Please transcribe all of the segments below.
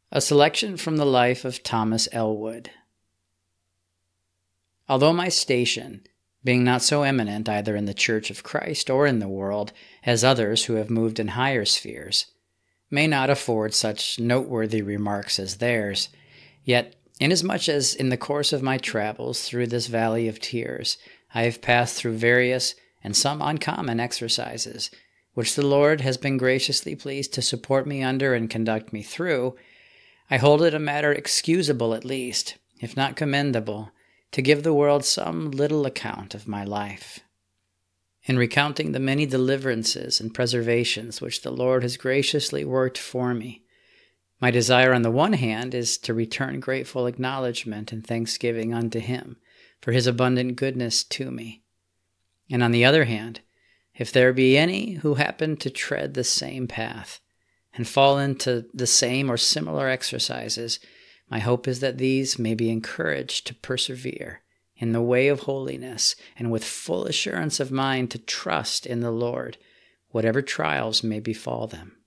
A selection from the life of Thomas Elwood. Although my station, being not so eminent either in the Church of Christ or in the world as others who have moved in higher spheres, may not afford such noteworthy remarks as theirs, yet, inasmuch as in the course of my travels through this valley of tears I have passed through various and some uncommon exercises, which the Lord has been graciously pleased to support me under and conduct me through, I hold it a matter excusable at least, if not commendable, to give the world some little account of my life. In recounting the many deliverances and preservations which the Lord has graciously worked for me, my desire on the one hand is to return grateful acknowledgment and thanksgiving unto Him for His abundant goodness to me. And on the other hand, if there be any who happen to tread the same path and fall into the same or similar exercises, my hope is that these may be encouraged to persevere in the way of holiness and with full assurance of mind to trust in the Lord, whatever trials may befall them.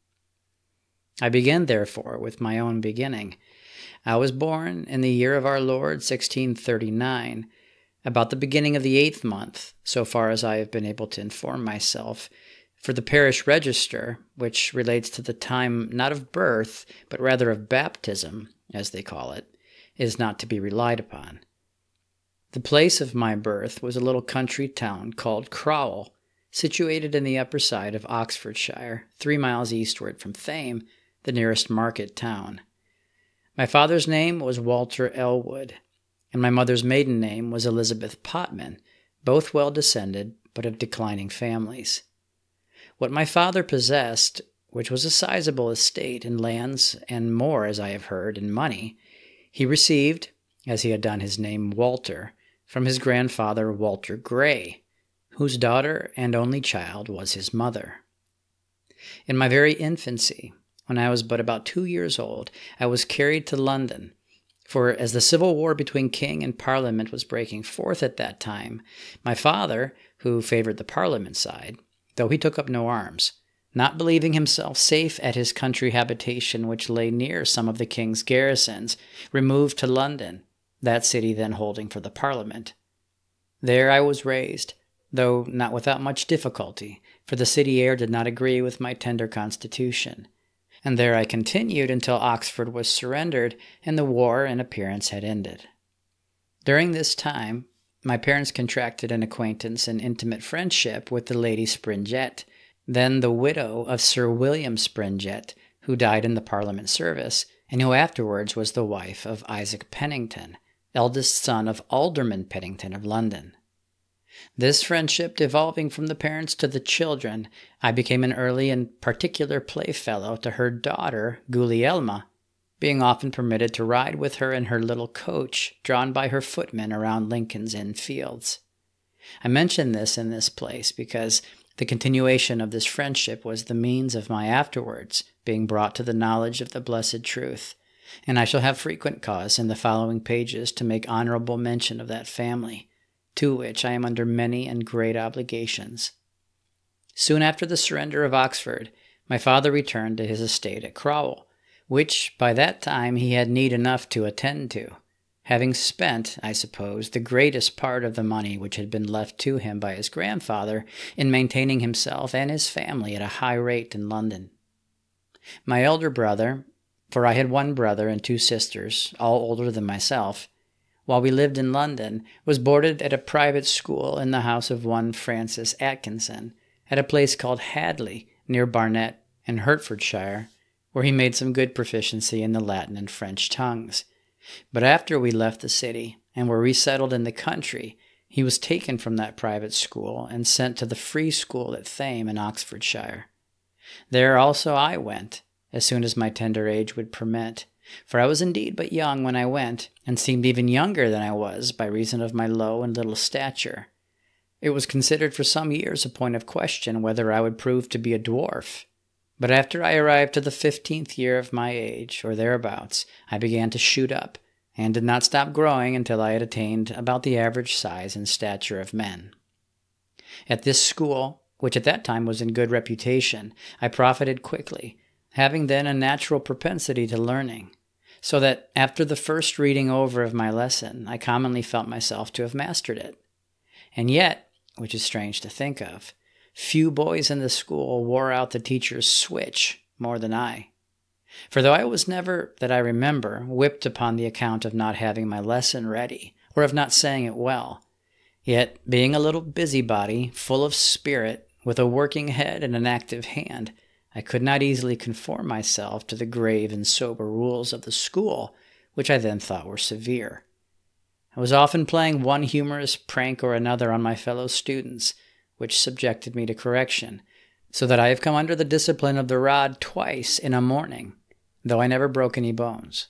I begin, therefore, with my own beginning. I was born in the year of our Lord, 1639, about the beginning of the 8th month, so far as I have been able to inform myself, for the parish register, which relates to the time not of birth, but rather of baptism, as they call it, is not to be relied upon. The place of my birth was a little country town called Crowell, situated in the upper side of Oxfordshire, 3 miles eastward from Thame, the nearest market town. My father's name was Walter Elwood, and my mother's maiden name was Elizabeth Potman, both well descended, but of declining families. What my father possessed, which was a sizable estate in lands, and more, as I have heard, in money, he received, as he had done his name Walter, from his grandfather Walter Gray, whose daughter and only child was his mother. In my very infancy, when I was but about 2 years old, I was carried to London, for as the civil war between king and parliament was breaking forth at that time, my father, who favored the parliament side, though he took up no arms, not believing himself safe at his country habitation, which lay near some of the king's garrisons, removed to London, that city then holding for the parliament. There I was raised, though not without much difficulty, for the city air did not agree with my tender constitution. And there I continued until Oxford was surrendered and the war in appearance had ended. During this time, my parents contracted an acquaintance and intimate friendship with the Lady Springet, then the widow of Sir William Springet, who died in the Parliament service, and who afterwards was the wife of Isaac Pennington, eldest son of Alderman Pennington of London. This friendship devolving from the parents to the children, I became an early and particular playfellow to her daughter, Gulielma, being often permitted to ride with her in her little coach, drawn by her footmen around Lincoln's Inn Fields. I mention this in this place because the continuation of this friendship was the means of my afterwards being brought to the knowledge of the blessed truth, and I shall have frequent cause in the following pages to make honorable mention of that family, to which I am under many and great obligations. Soon after the surrender of Oxford, my father returned to his estate at Crowell, which by that time he had need enough to attend to, having spent, I suppose, the greatest part of the money which had been left to him by his grandfather in maintaining himself and his family at a high rate in London. My elder brother, for I had one brother and 2 sisters, all older than myself, while we lived in London, was boarded at a private school in the house of one Francis Atkinson, at a place called Hadley, near Barnet in Hertfordshire, where he made some good proficiency in the Latin and French tongues. But after we left the city and were resettled in the country, he was taken from that private school and sent to the free school at Thame in Oxfordshire. There also I went, as soon as my tender age would permit, for I was indeed but young when I went, and seemed even younger than I was by reason of my low and little stature. It was considered for some years a point of question whether I would prove to be a dwarf. But after I arrived to the 15th year of my age, or thereabouts, I began to shoot up, and did not stop growing until I had attained about the average size and stature of men. At this school, which at that time was in good reputation, I profited quickly, having then a natural propensity to learning, so that after the first reading over of my lesson, I commonly felt myself to have mastered it. And yet, which is strange to think of, few boys in the school wore out the teacher's switch more than I. For though I was never, that I remember, whipped upon the account of not having my lesson ready, or of not saying it well, yet being a little busybody, full of spirit, with a working head and an active hand, I could not easily conform myself to the grave and sober rules of the school, which I then thought were severe. I was often playing one humorous prank or another on my fellow students, which subjected me to correction, so that I have come under the discipline of the rod twice in a morning, though I never broke any bones.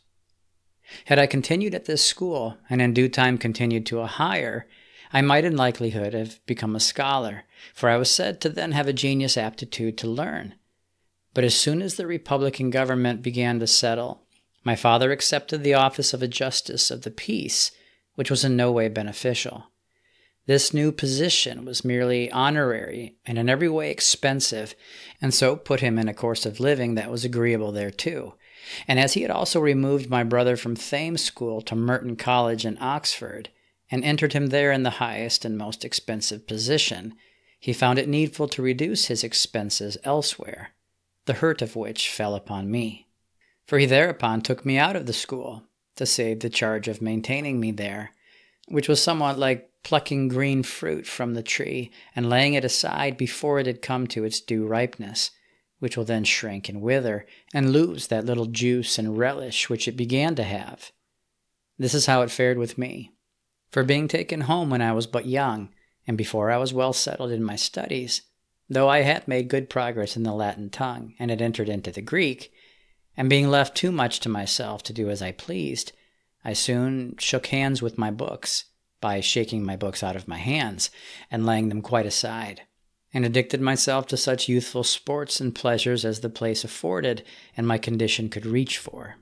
Had I continued at this school, and in due time continued to a higher, I might in likelihood have become a scholar, for I was said to then have a genius aptitude to learn. But as soon as the Republican government began to settle, my father accepted the office of a justice of the peace, which was in no way beneficial. This new position was merely honorary and in every way expensive, and so put him in a course of living that was agreeable thereto. And as he had also removed my brother from Thames School to Merton College in Oxford, and entered him there in the highest and most expensive position, he found it needful to reduce his expenses elsewhere, the hurt of which fell upon me. For he thereupon took me out of the school, to save the charge of maintaining me there, which was somewhat like plucking green fruit from the tree and laying it aside before it had come to its due ripeness, which will then shrink and wither, and lose that little juice and relish which it began to have. This is how it fared with me. For being taken home when I was but young, and before I was well settled in my studies, though I had made good progress in the Latin tongue, and had entered into the Greek, and being left too much to myself to do as I pleased, I soon shook hands with my books, by shaking my books out of my hands, and laying them quite aside, and addicted myself to such youthful sports and pleasures as the place afforded and my condition could reach for.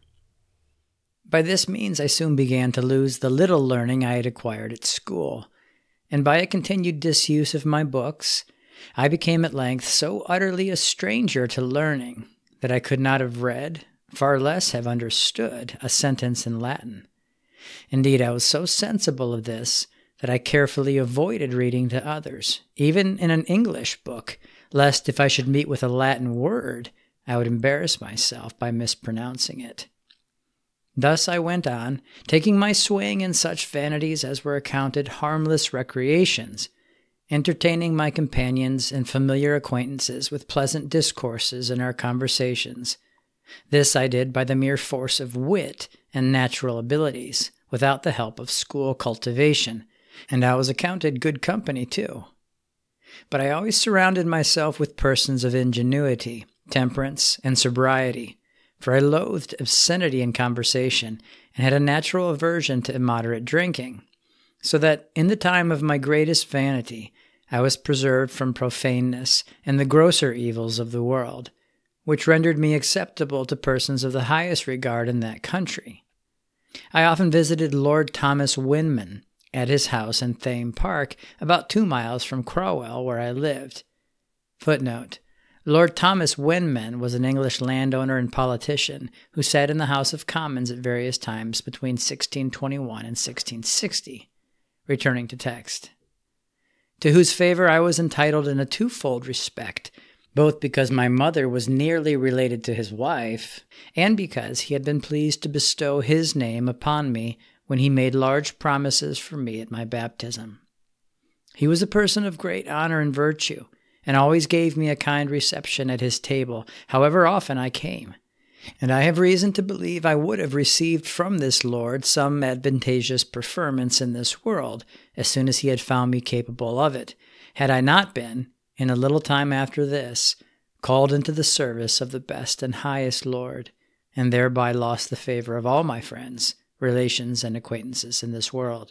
By this means I soon began to lose the little learning I had acquired at school, and by a continued disuse of my books, I became at length so utterly a stranger to learning that I could not have read, far less have understood, a sentence in Latin. Indeed, I was so sensible of this that I carefully avoided reading to others, even in an English book, lest if I should meet with a Latin word, I would embarrass myself by mispronouncing it. Thus I went on, taking my swing in such vanities as were accounted harmless recreations, entertaining my companions and familiar acquaintances with pleasant discourses in our conversations. This I did by the mere force of wit and natural abilities, without the help of school cultivation, and I was accounted good company too. But I always surrounded myself with persons of ingenuity, temperance, and sobriety, for I loathed obscenity in conversation, and had a natural aversion to immoderate drinking, so that in the time of my greatest vanity I was preserved from profaneness and the grosser evils of the world, which rendered me acceptable to persons of the highest regard in that country. I often visited Lord Thomas Winman at his house in Thame Park, about 2 miles from Crowell, where I lived. Footnote: Lord Thomas Winman was an English landowner and politician who sat in the House of Commons at various times between 1621 and 1660. Returning to text. To whose favor I was entitled in a twofold respect, both because my mother was nearly related to his wife, and because he had been pleased to bestow his name upon me when he made large promises for me at my baptism. He was a person of great honor and virtue, and always gave me a kind reception at his table, however often I came. And I have reason to believe I would have received from this lord some advantageous preferments in this world, as soon as he had found me capable of it, had I not been, in a little time after this, called into the service of the best and highest Lord, and thereby lost the favor of all my friends, relations, and acquaintances in this world.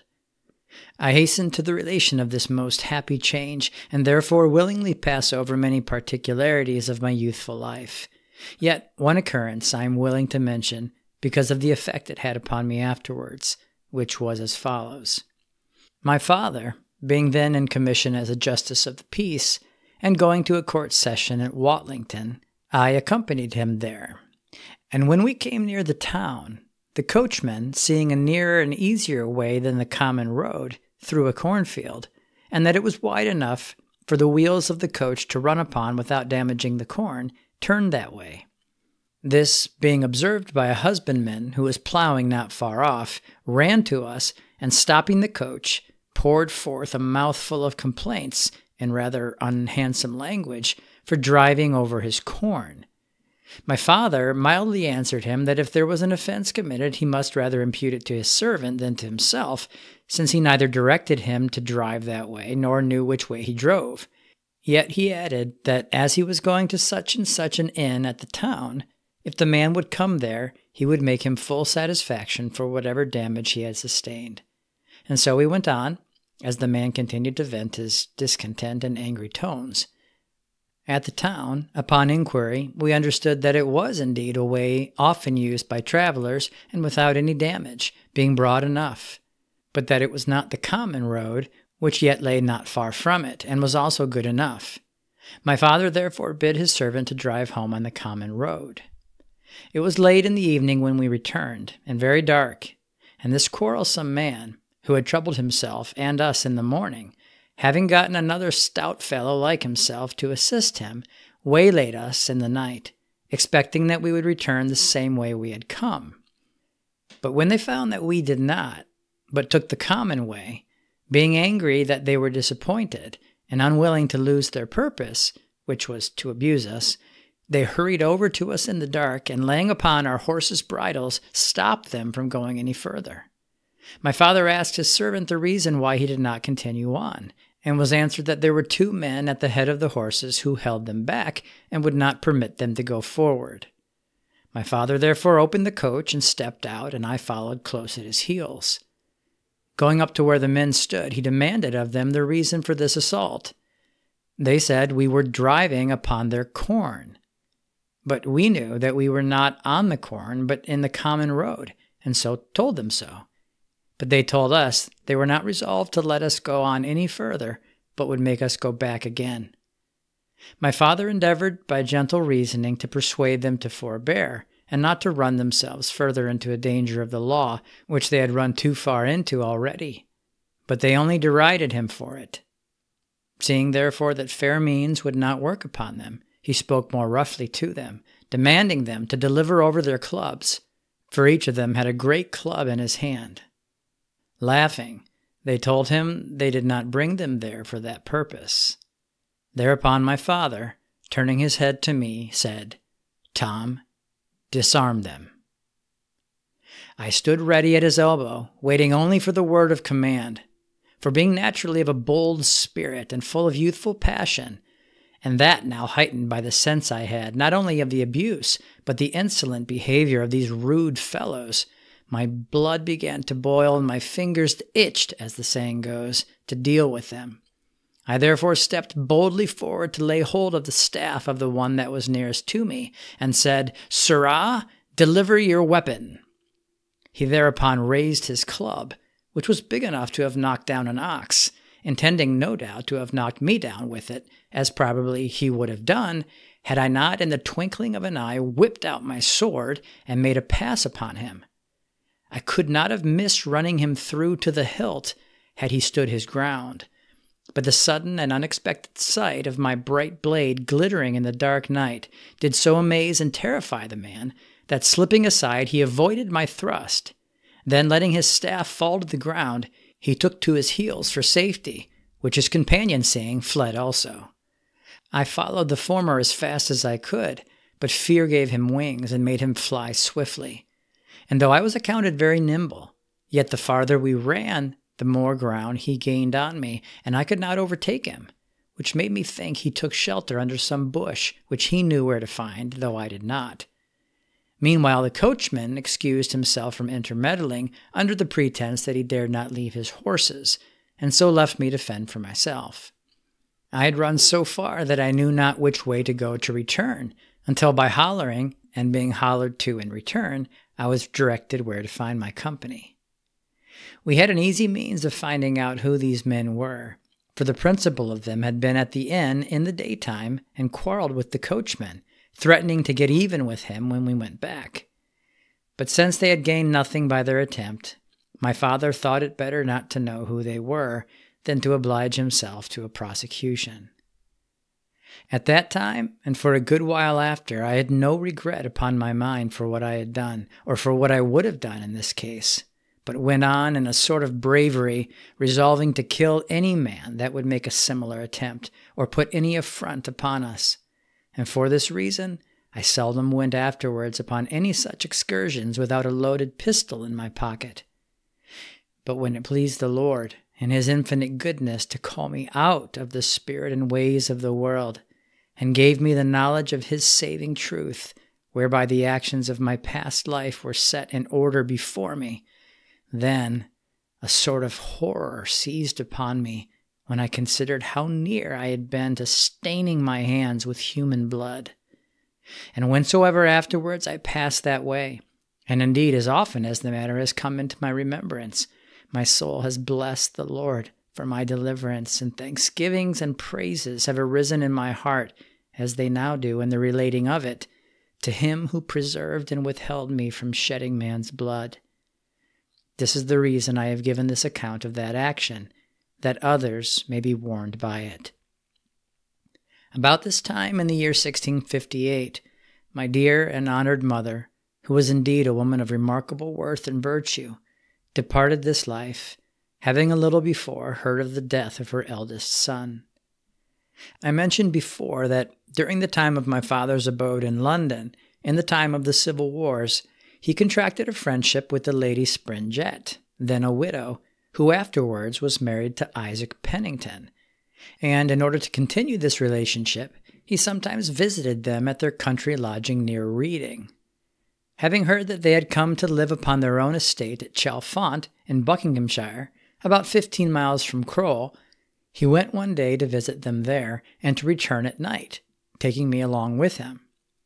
I hasten to the relation of this most happy change, and therefore willingly pass over many particularities of my youthful life. Yet one occurrence I am willing to mention, because of the effect it had upon me afterwards, which was as follows. My father, being then in commission as a justice of the peace, and going to a court session at Watlington, I accompanied him there. And when we came near the town, The coachman, seeing a nearer and easier way than the common road through a cornfield, and that it was wide enough for the wheels of the coach to run upon without damaging the corn, turned that way. This, being observed by a husbandman who was plowing not far off, ran to us, and stopping the coach, poured forth a mouthful of complaints, in rather unhandsome language, for driving over his corn. My father mildly answered him that if there was an offense committed, he must rather impute it to his servant than to himself, since he neither directed him to drive that way, nor knew which way he drove. Yet he added that as he was going to such and such an inn at the town, if the man would come there, he would make him full satisfaction for whatever damage he had sustained. And so we went on, as the man continued to vent his discontent in angry tones. At the town, upon inquiry, we understood that it was indeed a way often used by travelers and without any damage, being broad enough, but that it was not the common road, which yet lay not far from it, and was also good enough. My father therefore bid his servant to drive home on the common road. It was late in the evening when we returned, and very dark, and this quarrelsome man, who had troubled himself and us in the morning, having gotten another stout fellow like himself to assist him, waylaid us in the night, expecting that we would return the same way we had come. But when they found that we did not, but took the common way, being angry that they were disappointed, and unwilling to lose their purpose, which was to abuse us, they hurried over to us in the dark, and laying upon our horses' bridles, stopped them from going any further. My father asked his servant the reason why he did not continue on, and was answered that there were 2 men at the head of the horses who held them back, and would not permit them to go forward. My father therefore opened the coach and stepped out, and I followed close at his heels. Going up to where the men stood, he demanded of them the reason for this assault. They said we were driving upon their corn. But we knew that we were not on the corn, but in the common road, and so told them so. But they told us they were not resolved to let us go on any further, but would make us go back again. My father endeavored by gentle reasoning to persuade them to forbear, and not to run themselves further into a danger of the law, which they had run too far into already. But they only derided him for it. Seeing therefore that fair means would not work upon them, he spoke more roughly to them, demanding them to deliver over their clubs, for each of them had a great club in his hand. Laughing, they told him they did not bring them there for that purpose. Thereupon my father, turning his head to me, said, "Tom, disarm them." I stood ready at his elbow, waiting only for the word of command. For being naturally of a bold spirit and full of youthful passion, and that now heightened by the sense I had, not only of the abuse, but the insolent behavior of these rude fellows, my blood began to boil and my fingers itched, as the saying goes, to deal with them. I therefore stepped boldly forward to lay hold of the staff of the one that was nearest to me, and said, "Sirrah, deliver your weapon." He thereupon raised his club, which was big enough to have knocked down an ox, intending no doubt to have knocked me down with it, as probably he would have done, had I not in the twinkling of an eye whipped out my sword and made a pass upon him. I could not have missed running him through to the hilt had he stood his ground, but the sudden and unexpected sight of my bright blade glittering in the dark night did so amaze and terrify the man that, slipping aside, he avoided my thrust. Then, letting his staff fall to the ground, he took to his heels for safety, which his companion, seeing, fled also. I followed the former as fast as I could, but fear gave him wings and made him fly swiftly. And though I was accounted very nimble, yet the farther we ran, the more ground he gained on me, and I could not overtake him, which made me think he took shelter under some bush, which he knew where to find, though I did not. Meanwhile, the coachman excused himself from intermeddling under the pretense that he dared not leave his horses, and so left me to fend for myself. I had run so far that I knew not which way to go to return, until by hollering, and being hollered to in return, I was directed where to find my company. We had an easy means of finding out who these men were, for the principal of them had been at the inn in the daytime and quarreled with the coachman, threatening to get even with him when we went back. But since they had gained nothing by their attempt, my father thought it better not to know who they were than to oblige himself to a prosecution. At that time, and for a good while after, I had no regret upon my mind for what I had done, or for what I would have done in this case, but went on in a sort of bravery, resolving to kill any man that would make a similar attempt, or put any affront upon us. And for this reason, I seldom went afterwards upon any such excursions without a loaded pistol in my pocket. But when it pleased the Lord, in his infinite goodness, to call me out of the spirit and ways of the world, and gave me the knowledge of his saving truth, whereby the actions of my past life were set in order before me, then a sort of horror seized upon me when I considered how near I had been to staining my hands with human blood. And whensoever afterwards I passed that way, and indeed as often as the matter has come into my remembrance, my soul has blessed the Lord for my deliverance, and thanksgivings and praises have arisen in my heart, as they now do in the relating of it, to him who preserved and withheld me from shedding man's blood. This is the reason I have given this account of that action, that others may be warned by it. About this time, in the year 1658, my dear and honored mother, who was indeed a woman of remarkable worth and virtue, departed this life, having a little before heard of the death of her eldest son. I mentioned before that during the time of my father's abode in London, in the time of the Civil Wars, he contracted a friendship with the Lady Springet, then a widow, who afterwards was married to Isaac Pennington, and in order to continue this relationship, he sometimes visited them at their country lodging near Reading. Having heard that they had come to live upon their own estate at Chalfont in Buckinghamshire, about 15 miles from Crowle, he went one day to visit them there and to return at night, taking me along with him.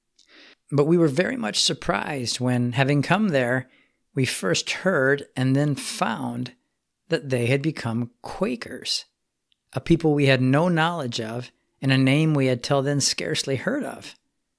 But we were very much surprised when, having come there, we first heard and then found that they had become Quakers, a people we had no knowledge of and a name we had till then scarcely heard of.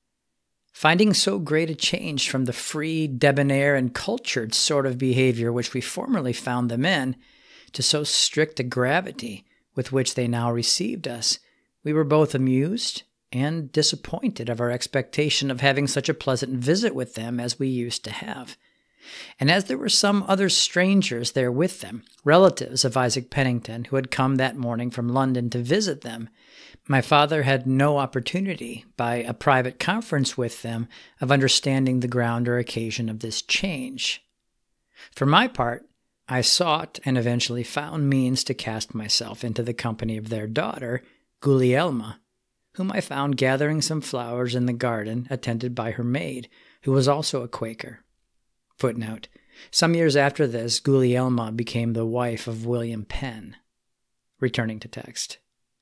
Finding so great a change from the free, debonair, and cultured sort of behavior which we formerly found them in, to so strict a gravity with which they now received us, we were both amused and disappointed of our expectation of having such a pleasant visit with them as we used to have. And as there were some other strangers there with them, relatives of Isaac Pennington, who had come that morning from London to visit them, my father had no opportunity, by a private conference with them, of understanding the ground or occasion of this change. For my part, I sought and eventually found means to cast myself into the company of their daughter, Gulielma, whom I found gathering some flowers in the garden, attended by her maid, who was also a Quaker. Footnote: some years after this, Gulielma became the wife of William Penn. Returning to text.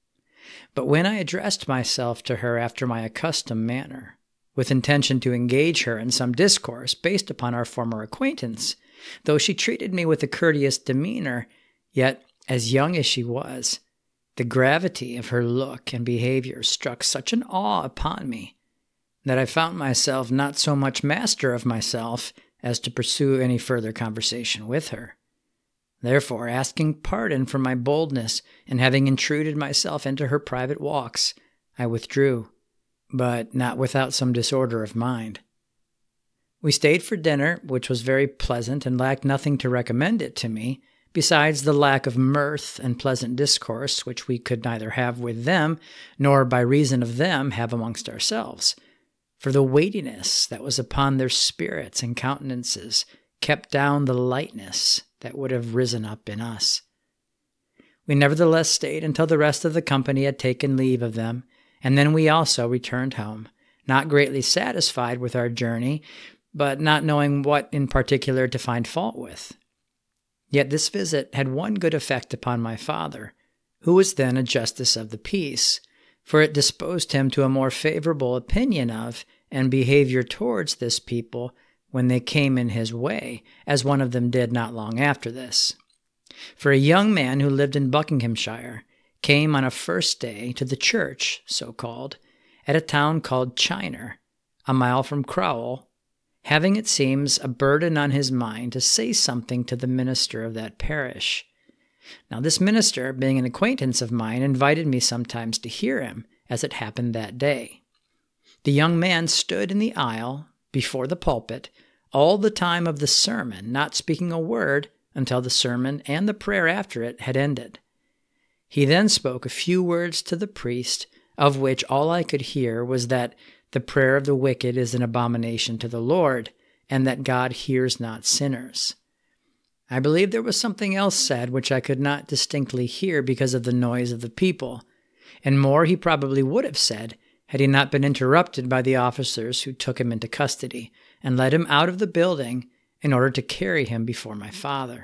But when I addressed myself to her after my accustomed manner, with intention to engage her in some discourse based upon our former acquaintance, though she treated me with a courteous demeanor, yet, as young as she was, the gravity of her look and behavior struck such an awe upon me that I found myself not so much master of myself as to pursue any further conversation with her. Therefore, asking pardon for my boldness in having intruded myself into her private walks, I withdrew, but not without some disorder of mind. We stayed for dinner, which was very pleasant and lacked nothing to recommend it to me, besides the lack of mirth and pleasant discourse which we could neither have with them, nor by reason of them have amongst ourselves. For the weightiness that was upon their spirits and countenances kept down the lightness that would have risen up in us. We nevertheless stayed until the rest of the company had taken leave of them, and then we also returned home, not greatly satisfied with our journey, but not knowing what in particular to find fault with. Yet this visit had one good effect upon my father, who was then a justice of the peace, for it disposed him to a more favorable opinion of and behavior towards this people when they came in his way, as one of them did not long after this. For a young man who lived in Buckinghamshire came on a first day to the church, so called, at a town called Chiner, a mile from Crowle, having, it seems, a burden on his mind to say something to the minister of that parish. Now this minister, being an acquaintance of mine, invited me sometimes to hear him, as it happened that day. The young man stood in the aisle before the pulpit all the time of the sermon, not speaking a word until the sermon and the prayer after it had ended. He then spoke a few words to the priest, of which all I could hear was that the prayer of the wicked is an abomination to the Lord, and that God hears not sinners. I believe there was something else said which I could not distinctly hear because of the noise of the people, and more he probably would have said had he not been interrupted by the officers who took him into custody and led him out of the building in order to carry him before my father.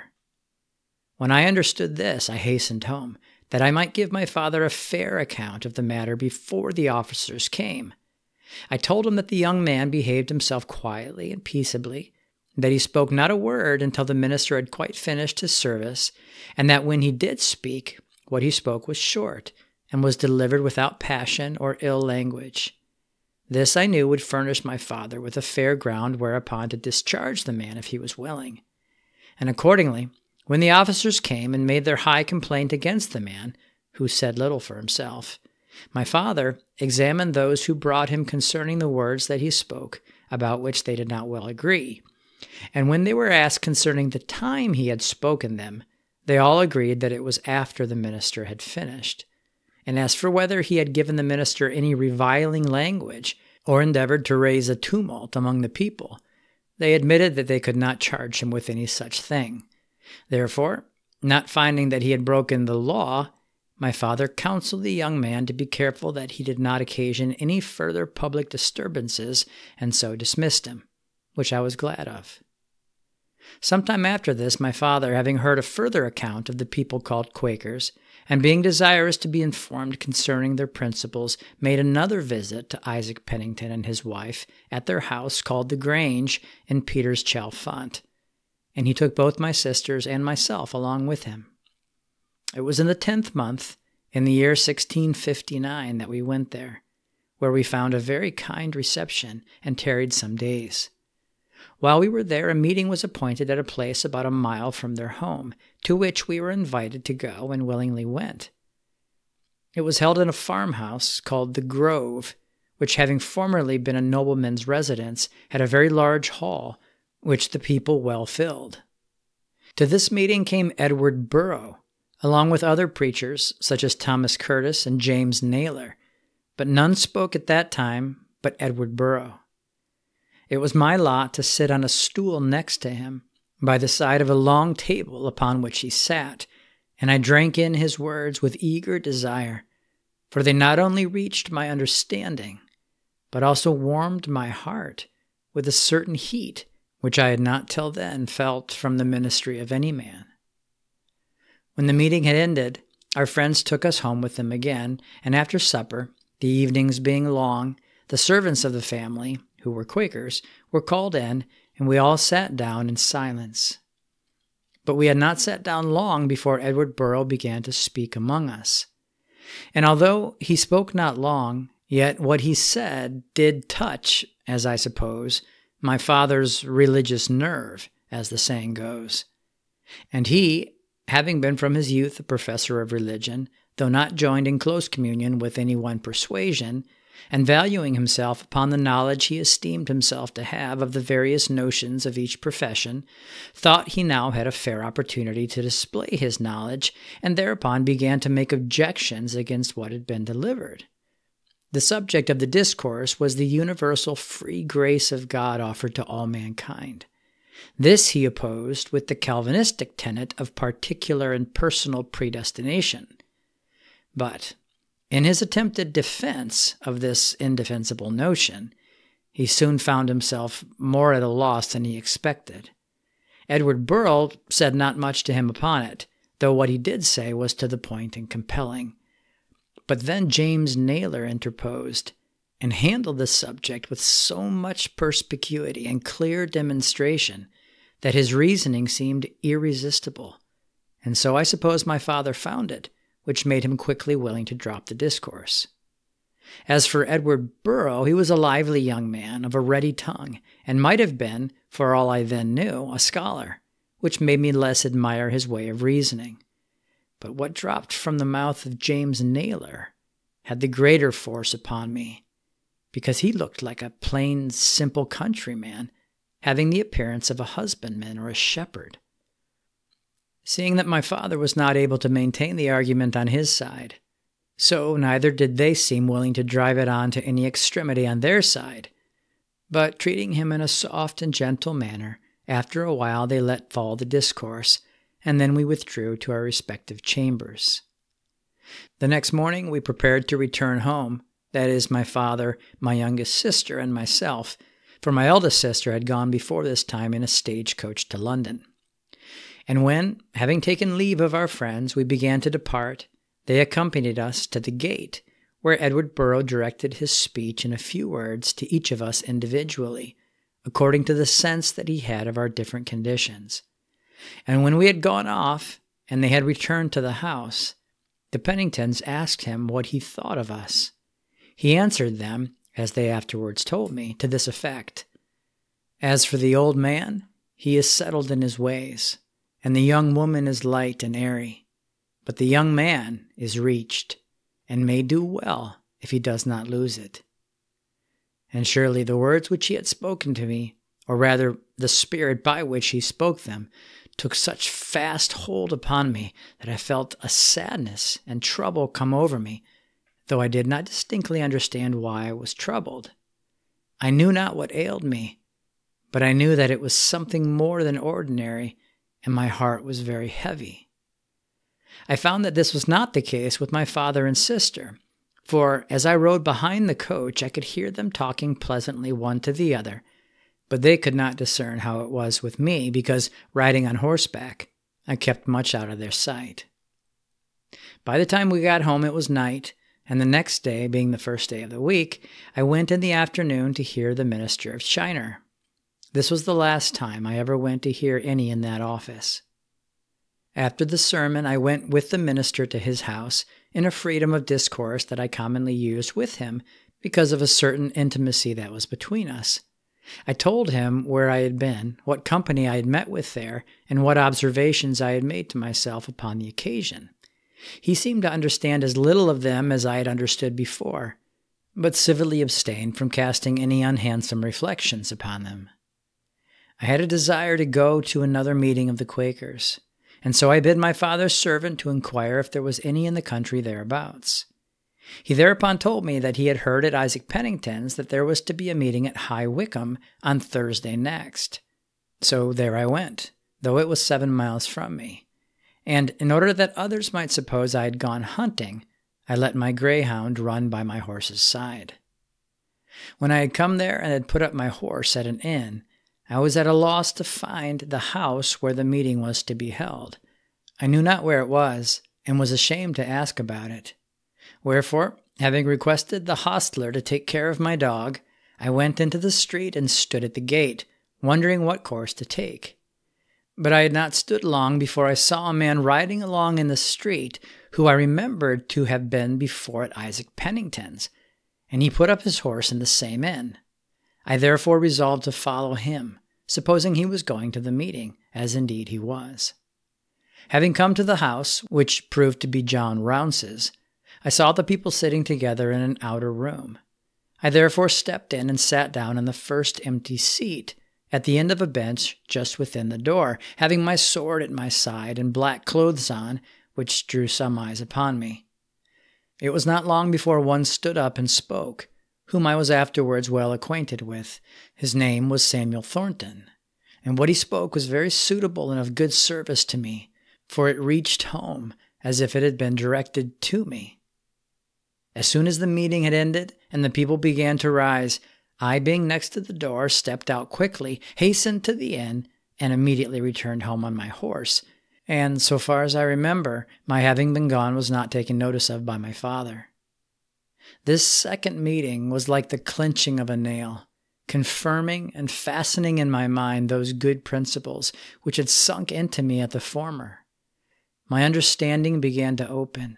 When I understood this, I hastened home, that I might give my father a fair account of the matter before the officers came. I told him that the young man behaved himself quietly and peaceably, that he spoke not a word until the minister had quite finished his service, and that when he did speak, what he spoke was short, and was delivered without passion or ill language. This I knew would furnish my father with a fair ground whereupon to discharge the man if he was willing. And accordingly, when the officers came and made their high complaint against the man, who said little for himself, my father examined those who brought him concerning the words that he spoke, about which they did not well agree. And when they were asked concerning the time he had spoken them, they all agreed that it was after the minister had finished. And as for whether he had given the minister any reviling language, or endeavored to raise a tumult among the people, they admitted that they could not charge him with any such thing. Therefore, not finding that he had broken the law, my father counseled the young man to be careful that he did not occasion any further public disturbances, and so dismissed him, which I was glad of. Some time after this, my father, having heard a further account of the people called Quakers, and being desirous to be informed concerning their principles, made another visit to Isaac Pennington and his wife at their house called the Grange in Peter's Chalfont, and he took both my sisters and myself along with him. It was in the 10th month, in the year 1659, that we went there, where we found a very kind reception and tarried some days. While we were there, a meeting was appointed at a place about a mile from their home, to which we were invited to go and willingly went. It was held in a farmhouse called the Grove, which having formerly been a nobleman's residence, had a very large hall, which the people well filled. To this meeting came Edward Burrough, along with other preachers such as Thomas Curtis and James Naylor, but none spoke at that time but Edward Burrough. It was my lot to sit on a stool next to him, by the side of a long table upon which he sat, and I drank in his words with eager desire, for they not only reached my understanding, but also warmed my heart with a certain heat which I had not till then felt from the ministry of any man. When the meeting had ended, our friends took us home with them again, and after supper, the evenings being long, the servants of the family, who were Quakers, were called in, and we all sat down in silence. But we had not sat down long before Edward Burrough began to speak among us. And although he spoke not long, yet what he said did touch, as I suppose, my father's religious nerve, as the saying goes. And he, having been from his youth a professor of religion, though not joined in close communion with any one persuasion, and valuing himself upon the knowledge he esteemed himself to have of the various notions of each profession, thought he now had a fair opportunity to display his knowledge, and thereupon began to make objections against what had been delivered. The subject of the discourse was the universal free grace of God offered to all mankind. This he opposed with the Calvinistic tenet of particular and personal predestination. But in his attempted defense of this indefensible notion, he soon found himself more at a loss than he expected. Edward Burrough said not much to him upon it, though what he did say was to the point and compelling. But then James Naylor interposed, and handled the subject with so much perspicuity and clear demonstration that his reasoning seemed irresistible, and so I suppose my father found it, which made him quickly willing to drop the discourse. As for Edward Burrough, he was a lively young man of a ready tongue, and might have been, for all I then knew, a scholar, which made me less admire his way of reasoning. But what dropped from the mouth of James Naylor had the greater force upon me, because he looked like a plain, simple countryman, having the appearance of a husbandman or a shepherd. Seeing that my father was not able to maintain the argument on his side, so neither did they seem willing to drive it on to any extremity on their side, but treating him in a soft and gentle manner, after a while they let fall the discourse, and then we withdrew to our respective chambers. The next morning we prepared to return home, that is, my father, my youngest sister, and myself, for my eldest sister had gone before this time in a stagecoach to London. And when, having taken leave of our friends, we began to depart, they accompanied us to the gate, where Edward Burrough directed his speech in a few words to each of us individually, according to the sense that he had of our different conditions. And when we had gone off, and they had returned to the house, the Penningtons asked him what he thought of us. He answered them, as they afterwards told me, to this effect: "As for the old man, he is settled in his ways, and the young woman is light and airy. But the young man is reached, and may do well if he does not lose it." And surely the words which he had spoken to me, or rather the spirit by which he spoke them, took such fast hold upon me that I felt a sadness and trouble come over me, though I did not distinctly understand why I was troubled. I knew not what ailed me, but I knew that it was something more than ordinary, and my heart was very heavy. I found that this was not the case with my father and sister, for as I rode behind the coach I could hear them talking pleasantly one to the other, but they could not discern how it was with me, because, riding on horseback, I kept much out of their sight. By the time we got home it was night, and the next day, being the first day of the week, I went in the afternoon to hear the minister of Shiner. This was the last time I ever went to hear any in that office. After the sermon, I went with the minister to his house in a freedom of discourse that I commonly used with him because of a certain intimacy that was between us. I told him where I had been, what company I had met with there, and what observations I had made to myself upon the occasion. He seemed to understand as little of them as I had understood before, but civilly abstained from casting any unhandsome reflections upon them. I had a desire to go to another meeting of the Quakers, and so I bid my father's servant to inquire if there was any in the country thereabouts. He thereupon told me that he had heard at Isaac Pennington's that there was to be a meeting at High Wycombe on Thursday next. So there I went, though it was 7 miles from me. And in order that others might suppose I had gone hunting, I let my greyhound run by my horse's side. When I had come there and had put up my horse at an inn, I was at a loss to find the house where the meeting was to be held. I knew not where it was, and was ashamed to ask about it. Wherefore, having requested the hostler to take care of my dog, I went into the street and stood at the gate, wondering what course to take. But I had not stood long before I saw a man riding along in the street who I remembered to have been before at Isaac Pennington's, and he put up his horse in the same inn. I therefore resolved to follow him, supposing he was going to the meeting, as indeed he was. Having come to the house, which proved to be John Rounce's, I saw the people sitting together in an outer room. I therefore stepped in and sat down on the first empty seat, at the end of a bench just within the door, having my sword at my side and black clothes on, which drew some eyes upon me. It was not long before one stood up and spoke, whom I was afterwards well acquainted with. His name was Samuel Thornton, and what he spoke was very suitable and of good service to me, for it reached home as if it had been directed to me. As soon as the meeting had ended and the people began to rise, I, being next to the door, stepped out quickly, hastened to the inn, and immediately returned home on my horse, and, so far as I remember, my having been gone was not taken notice of by my father. This second meeting was like the clinching of a nail, confirming and fastening in my mind those good principles which had sunk into me at the former. My understanding began to open,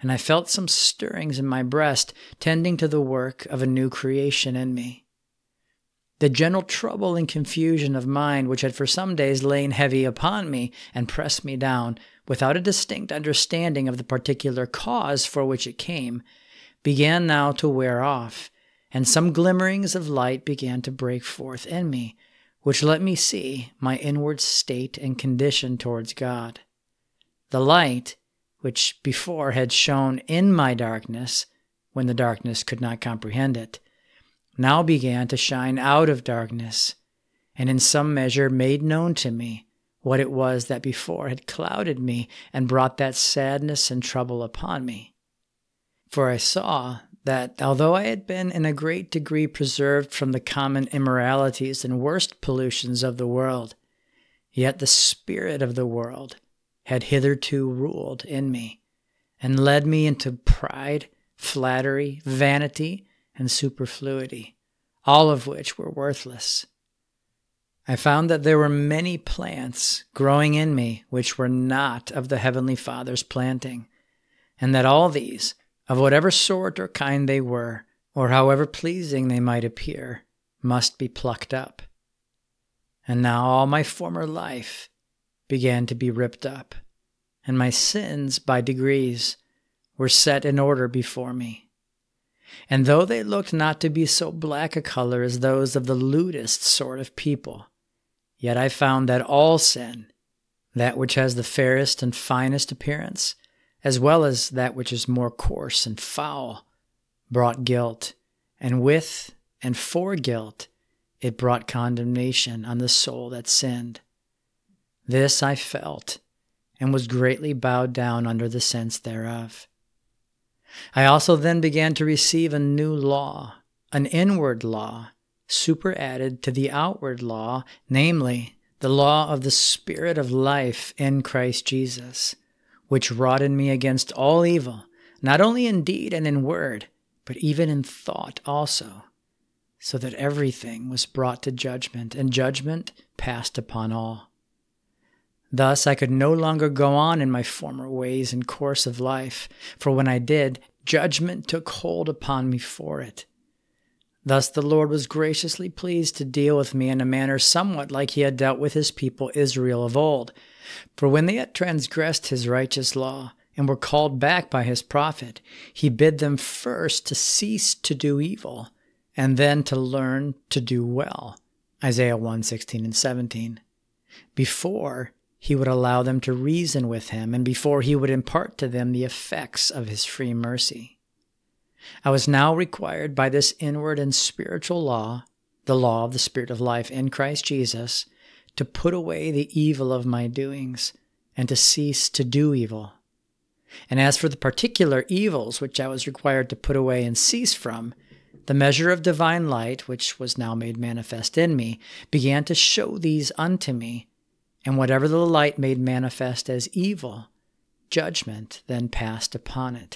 and I felt some stirrings in my breast, tending to the work of a new creation in me. The general trouble and confusion of mind which had for some days lain heavy upon me and pressed me down, without a distinct understanding of the particular cause for which it came, began now to wear off, and some glimmerings of light began to break forth in me, which let me see my inward state and condition towards God. The light, which before had shone in my darkness, when the darkness could not comprehend it, now began to shine out of darkness, and in some measure made known to me what it was that before had clouded me and brought that sadness and trouble upon me. For I saw that although I had been in a great degree preserved from the common immoralities and worst pollutions of the world, yet the spirit of the world had hitherto ruled in me, and led me into pride, flattery, vanity, and superfluity, all of which were worthless. I found that there were many plants growing in me which were not of the Heavenly Father's planting, and that all these, of whatever sort or kind they were, or however pleasing they might appear, must be plucked up. And now all my former life began to be ripped up, and my sins by degrees were set in order before me. And though they looked not to be so black a color as those of the lewdest sort of people, yet I found that all sin, that which has the fairest and finest appearance, as well as that which is more coarse and foul, brought guilt, and with and for guilt it brought condemnation on the soul that sinned. This I felt, and was greatly bowed down under the sense thereof. I also then began to receive a new law, an inward law, superadded to the outward law, namely, the law of the Spirit of life in Christ Jesus, which wrought in me against all evil, not only in deed and in word, but even in thought also, so that everything was brought to judgment, and judgment passed upon all. Thus I could no longer go on in my former ways and course of life, for when I did, judgment took hold upon me for it. Thus the Lord was graciously pleased to deal with me in a manner somewhat like he had dealt with his people Israel of old. For when they had transgressed his righteous law, and were called back by his prophet, he bid them first to cease to do evil, and then to learn to do well. Isaiah 1:16 and 17. Before he would allow them to reason with him, and before he would impart to them the effects of his free mercy. I was now required by this inward and spiritual law, the law of the Spirit of life in Christ Jesus, to put away the evil of my doings, and to cease to do evil. And as for the particular evils which I was required to put away and cease from, the measure of divine light, which was now made manifest in me, began to show these unto me, and whatever the light made manifest as evil, judgment then passed upon it.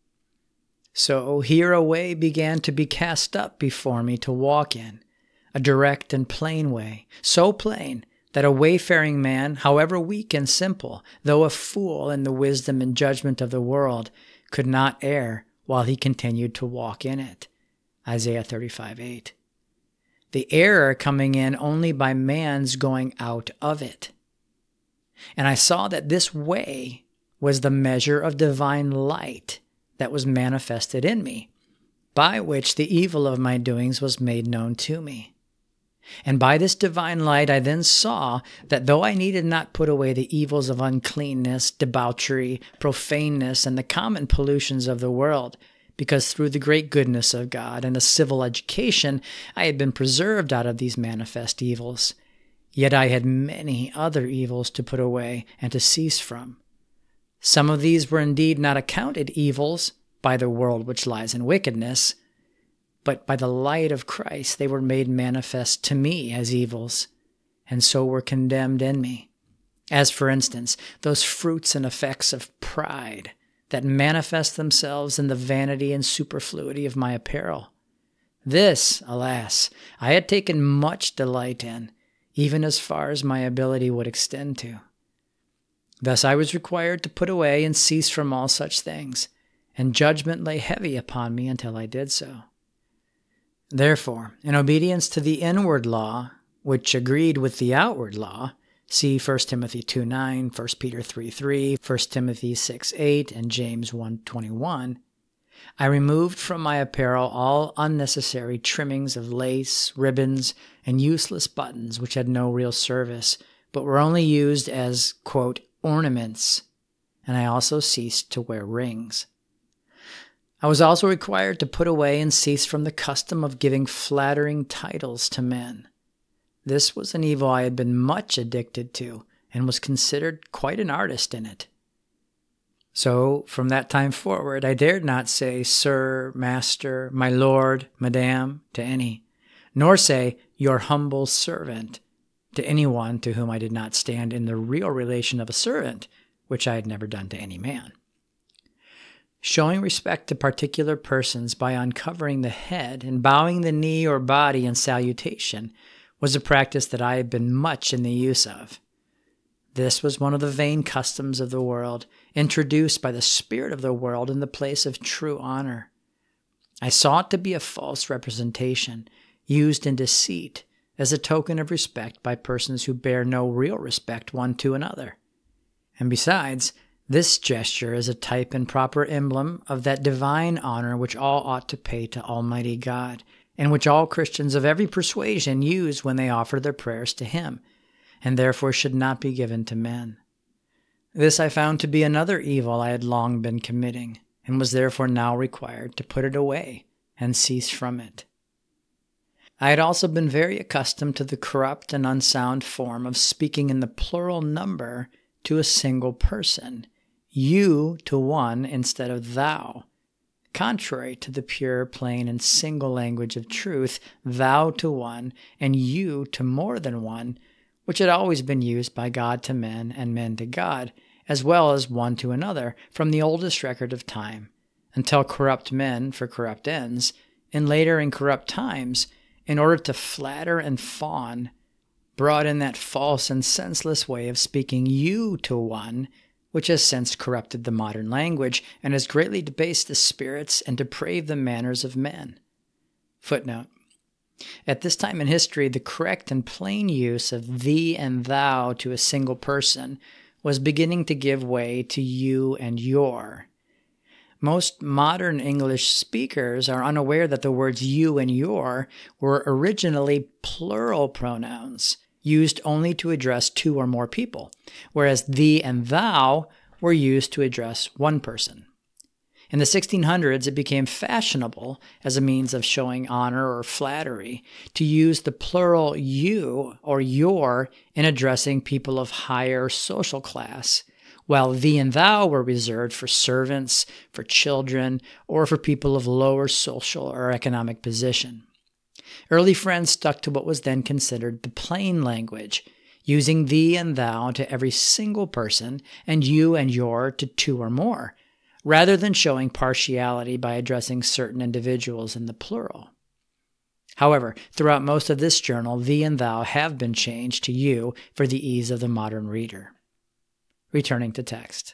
So here a way began to be cast up before me to walk in, a direct and plain way, so plain that a wayfaring man, however weak and simple, though a fool in the wisdom and judgment of the world, could not err while he continued to walk in it. Isaiah 35:8. The error coming in only by man's going out of it. And I saw that this way was the measure of divine light that was manifested in me, by which the evil of my doings was made known to me. And by this divine light I then saw that though I needed not put away the evils of uncleanness, debauchery, profaneness, and the common pollutions of the world, because through the great goodness of God and a civil education I had been preserved out of these manifest evils, yet I had many other evils to put away and to cease from. Some of these were indeed not accounted evils by the world which lies in wickedness, but by the light of Christ they were made manifest to me as evils, and so were condemned in me. As, for instance, those fruits and effects of pride that manifest themselves in the vanity and superfluity of my apparel. This, alas, I had taken much delight in, even as far as my ability would extend to. Thus I was required to put away and cease from all such things, and judgment lay heavy upon me until I did so. Therefore, in obedience to the inward law, which agreed with the outward law, see 1 Timothy 2:9, 1 Peter 3:3, 1 Timothy 6:8, and James 1:21, I removed from my apparel all unnecessary trimmings of lace, ribbons, and useless buttons which had no real service, but were only used as, quote, ornaments, and I also ceased to wear rings. I was also required to put away and cease from the custom of giving flattering titles to men. This was an evil I had been much addicted to, and was considered quite an artist in it. So, from that time forward, I dared not say sir, master, my lord, madame to any, nor say your humble servant to anyone to whom I did not stand in the real relation of a servant, which I had never done to any man. Showing respect to particular persons by uncovering the head and bowing the knee or body in salutation was a practice that I had been much in the use of. This was one of the vain customs of the world, introduced by the spirit of the world in the place of true honor. I saw it to be a false representation, used in deceit, as a token of respect by persons who bear no real respect one to another. And besides, this gesture is a type and proper emblem of that divine honor which all ought to pay to Almighty God, and which all Christians of every persuasion use when they offer their prayers to Him, and therefore should not be given to men. This I found to be another evil I had long been committing, and was therefore now required to put it away and cease from it. I had also been very accustomed to the corrupt and unsound form of speaking in the plural number to a single person, you to one instead of thou, contrary to the pure, plain, and single language of truth, thou to one, and you to more than one, which had always been used by God to men and men to God, as well as one to another, from the oldest record of time, until corrupt men for corrupt ends, and later in corrupt times, in order to flatter and fawn, brought in that false and senseless way of speaking you to one, which has since corrupted the modern language and has greatly debased the spirits and depraved the manners of men. Footnote. At this time in history, the correct and plain use of thee and thou to a single person was beginning to give way to you and your. Most modern English speakers are unaware that the words you and your were originally plural pronouns, used only to address two or more people, whereas thee and thou were used to address one person. In the 1600s, it became fashionable, as a means of showing honor or flattery, to use the plural you or your in addressing people of higher social class, while thee and thou were reserved for servants, for children, or for people of lower social or economic position. Early friends stuck to what was then considered the plain language, using thee and thou to every single person, and you and your to two or more, rather than showing partiality by addressing certain individuals in the plural. However, throughout most of this journal, thee and thou have been changed to you for the ease of the modern reader. Returning to text.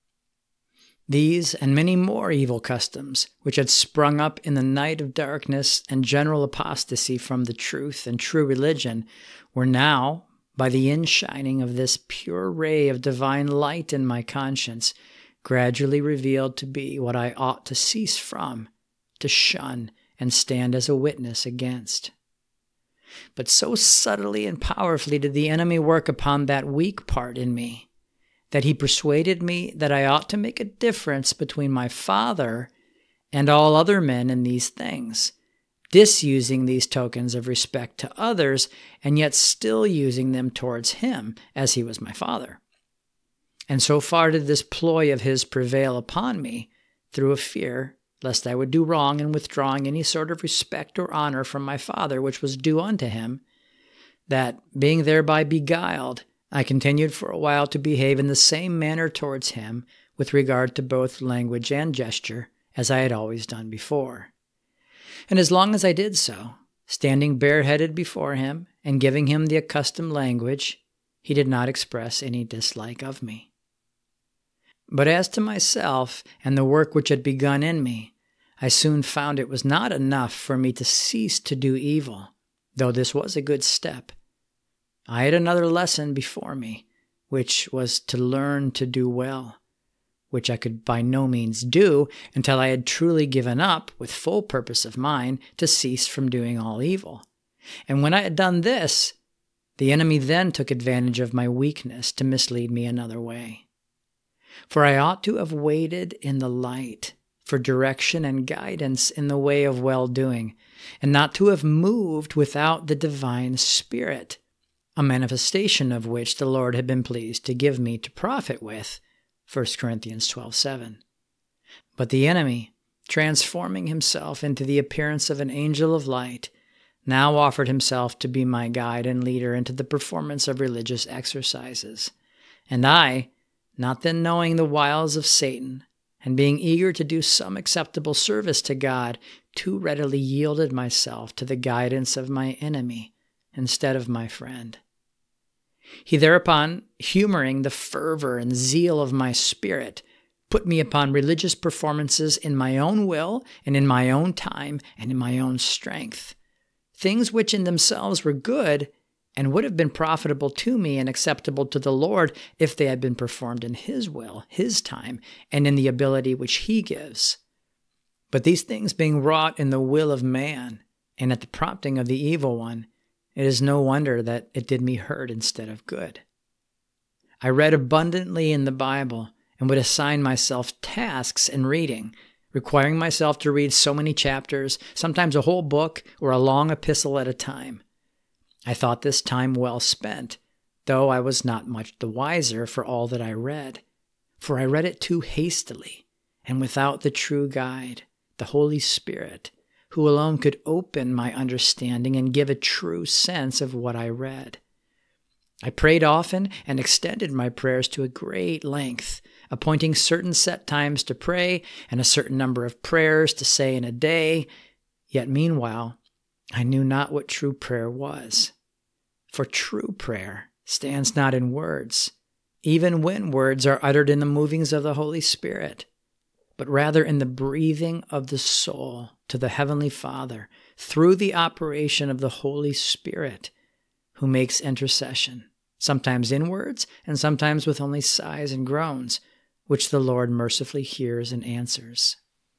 These and many more evil customs, which had sprung up in the night of darkness and general apostasy from the truth and true religion, were now, by the inshining of this pure ray of divine light in my conscience, gradually revealed to be what I ought to cease from, to shun, and stand as a witness against. But so subtly and powerfully did the enemy work upon that weak part in me, that he persuaded me that I ought to make a difference between my father and all other men in these things, disusing these tokens of respect to others, and yet still using them towards him, as he was my father. And so far did this ploy of his prevail upon me, through a fear lest I would do wrong in withdrawing any sort of respect or honor from my father which was due unto him, that, being thereby beguiled, I continued for a while to behave in the same manner towards him with regard to both language and gesture as I had always done before. And as long as I did so, standing bareheaded before him and giving him the accustomed language, he did not express any dislike of me. But as to myself and the work which had begun in me, I soon found it was not enough for me to cease to do evil, though this was a good step. I had another lesson before me, which was to learn to do well, which I could by no means do until I had truly given up, with full purpose of mind, to cease from doing all evil. And when I had done this, the enemy then took advantage of my weakness to mislead me another way. For I ought to have waited in the light for direction and guidance in the way of well-doing, and not to have moved without the divine Spirit, a manifestation of which the Lord had been pleased to give me to profit with, 1 Corinthians 12:7. But the enemy, transforming himself into the appearance of an angel of light, now offered himself to be my guide and leader into the performance of religious exercises. And I, not then knowing the wiles of Satan, and being eager to do some acceptable service to God, too readily yielded myself to the guidance of my enemy instead of my friend. He thereupon, humoring the fervor and zeal of my spirit, put me upon religious performances in my own will and in my own time and in my own strength, things which in themselves were good and would have been profitable to me and acceptable to the Lord if they had been performed in His will, His time, and in the ability which He gives. But these things being wrought in the will of man and at the prompting of the evil one, it is no wonder that it did me hurt instead of good. I read abundantly in the Bible and would assign myself tasks in reading, requiring myself to read so many chapters, sometimes a whole book or a long epistle at a time. I thought this time well spent, though I was not much the wiser for all that I read, for I read it too hastily and without the true guide, the Holy Spirit, who alone could open my understanding and give a true sense of what I read. I prayed often and extended my prayers to a great length, appointing certain set times to pray and a certain number of prayers to say in a day, yet meanwhile I knew not what true prayer was. For true prayer stands not in words, even when words are uttered in the movings of the Holy Spirit, but rather in the breathing of the soul to the Heavenly Father through the operation of the Holy Spirit, who makes intercession, sometimes in words and sometimes with only sighs and groans, which the Lord mercifully hears and answers.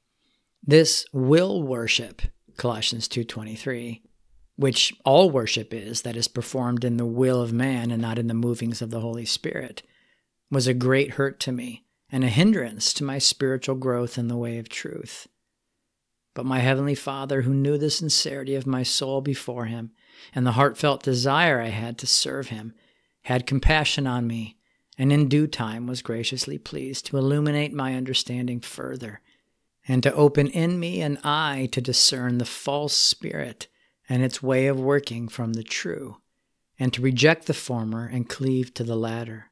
This will worship, Colossians 2:23, which all worship is that is performed in the will of man and not in the movings of the Holy Spirit, was a great hurt to me and a hindrance to my spiritual growth in the way of truth. But my Heavenly Father, who knew the sincerity of my soul before Him and the heartfelt desire I had to serve Him, had compassion on me, and in due time was graciously pleased to illuminate my understanding further, and to open in me an eye to discern the false spirit and its way of working from the true, and to reject the former and cleave to the latter.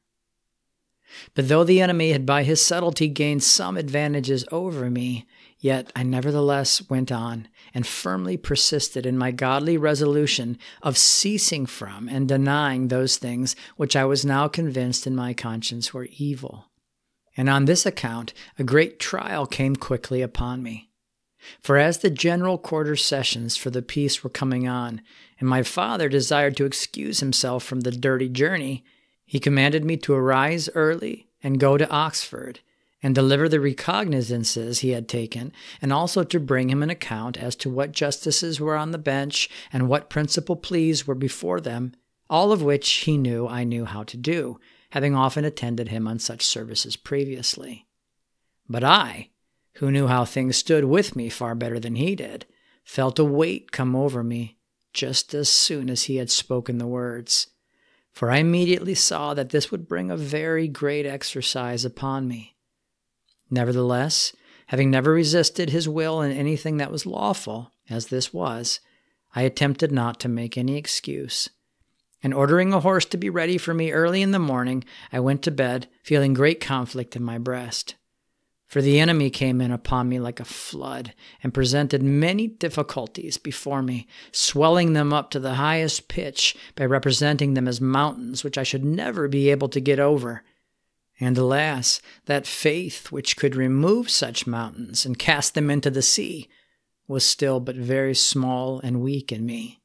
But though the enemy had by his subtlety gained some advantages over me, yet I nevertheless went on and firmly persisted in my godly resolution of ceasing from and denying those things which I was now convinced in my conscience were evil. And on this account a great trial came quickly upon me. For as the general quarter sessions for the peace were coming on, and my father desired to excuse himself from the dirty journey, he commanded me to arise early and go to Oxford, and deliver the recognizances he had taken, and also to bring him an account as to what justices were on the bench and what principal pleas were before them, all of which he knew I knew how to do, having often attended him on such services previously. But I, who knew how things stood with me far better than he did, felt a weight come over me just as soon as he had spoken the words, for I immediately saw that this would bring a very great exercise upon me. Nevertheless, having never resisted his will in anything that was lawful, as this was, I attempted not to make any excuse, and ordering a horse to be ready for me early in the morning, I went to bed, feeling great conflict in my breast. For the enemy came in upon me like a flood, and presented many difficulties before me, swelling them up to the highest pitch by representing them as mountains which I should never be able to get over. And alas, that faith which could remove such mountains and cast them into the sea was still but very small and weak in me.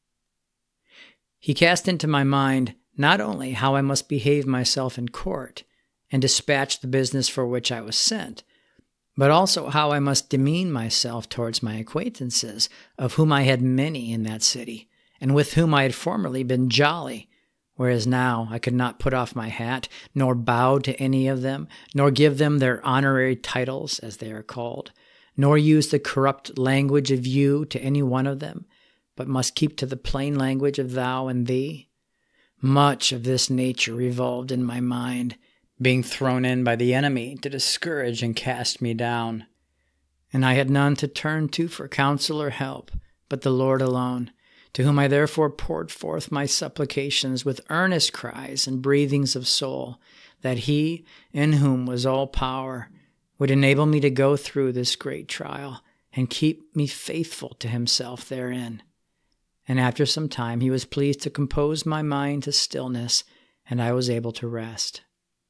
He cast into my mind not only how I must behave myself in court and dispatch the business for which I was sent, but also how I must demean myself towards my acquaintances, of whom I had many in that city, and with whom I had formerly been jolly, whereas now I could not put off my hat, nor bow to any of them, nor give them their honorary titles, as they are called, nor use the corrupt language of you to any one of them, but must keep to the plain language of thou and thee. Much of this nature revolved in my mind, being thrown in by the enemy to discourage and cast me down. And I had none to turn to for counsel or help, but the Lord alone, to whom I therefore poured forth my supplications with earnest cries and breathings of soul, that he, in whom was all power, would enable me to go through this great trial and keep me faithful to himself therein. And after some time he was pleased to compose my mind to stillness, and I was able to rest.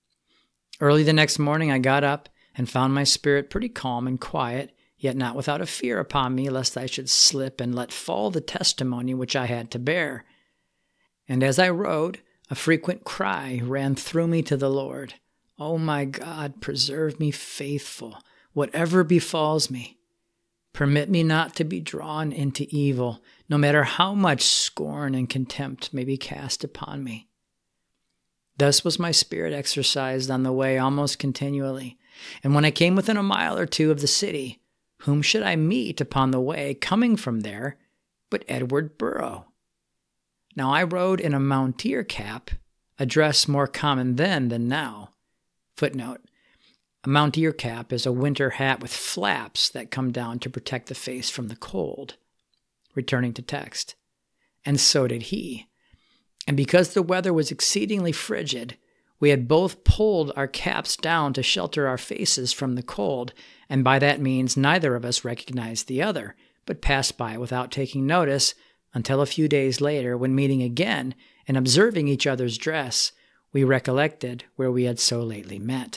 Early the next morning I got up and found my spirit pretty calm and quiet, yet not without a fear upon me lest I should slip and let fall the testimony which I had to bear. And as I rode, a frequent cry ran through me to the Lord, "O my God, preserve me faithful, whatever befalls me. Permit me not to be drawn into evil, no matter how much scorn and contempt may be cast upon me." Thus was my spirit exercised on the way almost continually. And when I came within a mile or two of the city, whom should I meet upon the way coming from there but Edward Burrough? Now I rode in a mounteer cap, a dress more common then than now. Footnote: a mounteer cap is a winter hat with flaps that come down to protect the face from the cold. Returning to text. And so did he. And because the weather was exceedingly frigid, we had both pulled our caps down to shelter our faces from the cold, and by that means neither of us recognized the other, but passed by without taking notice, until a few days later, when meeting again and observing each other's dress, we recollected where we had so lately met.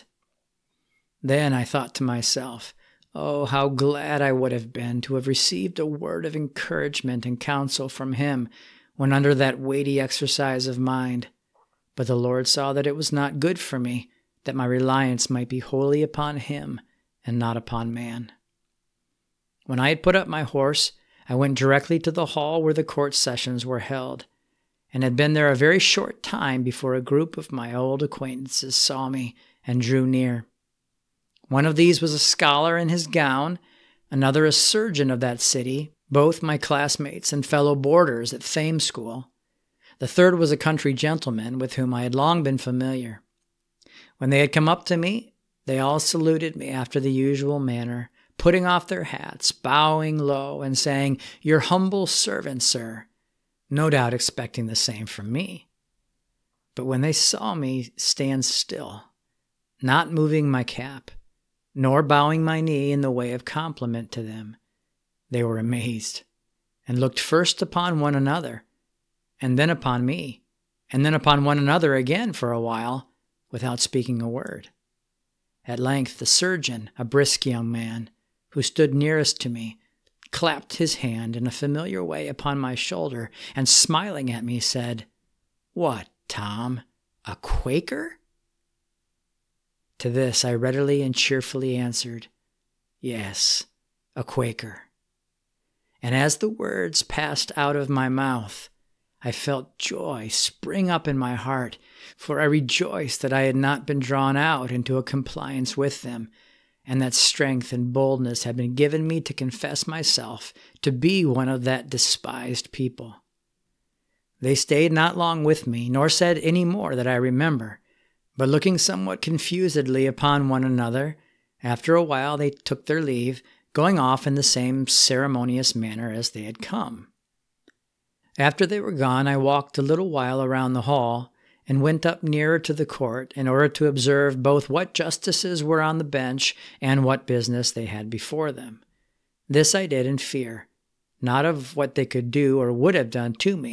Then I thought to myself, oh, how glad I would have been to have received a word of encouragement and counsel from him when under that weighty exercise of mind. But the Lord saw that it was not good for me, that my reliance might be wholly upon him and not upon man. When I had put up my horse, I went directly to the hall where the court sessions were held, and had been there a very short time before a group of my old acquaintances saw me and drew near. One of these was a scholar in his gown, another a surgeon of that city, both my classmates and fellow boarders at Thames School. The third was a country gentleman with whom I had long been familiar. When they had come up to me, they all saluted me after the usual manner, putting off their hats, bowing low, and saying, "Your humble servant, sir," no doubt expecting the same from me. But when they saw me stand still, not moving my cap, nor bowing my knee in the way of compliment to them, they were amazed, and looked first upon one another, and then upon me, and then upon one another again for a while, without speaking a word. At length the surgeon, a brisk young man, who stood nearest to me, clapped his hand in a familiar way upon my shoulder, and smiling at me said, "What, Tom, a Quaker?" To this I readily and cheerfully answered, "Yes, a Quaker." And as the words passed out of my mouth, I felt joy spring up in my heart, for I rejoiced that I had not been drawn out into a compliance with them, and that strength and boldness had been given me to confess myself to be one of that despised people. They stayed not long with me, nor said any more that I remember, but looking somewhat confusedly upon one another, after a while they took their leave, going off in the same ceremonious manner as they had come. After they were gone, I walked a little while around the hall, and went up nearer to the court in order to observe both what justices were on the bench and what business they had before them. This I did in fear, not of what they could do or would have done to me,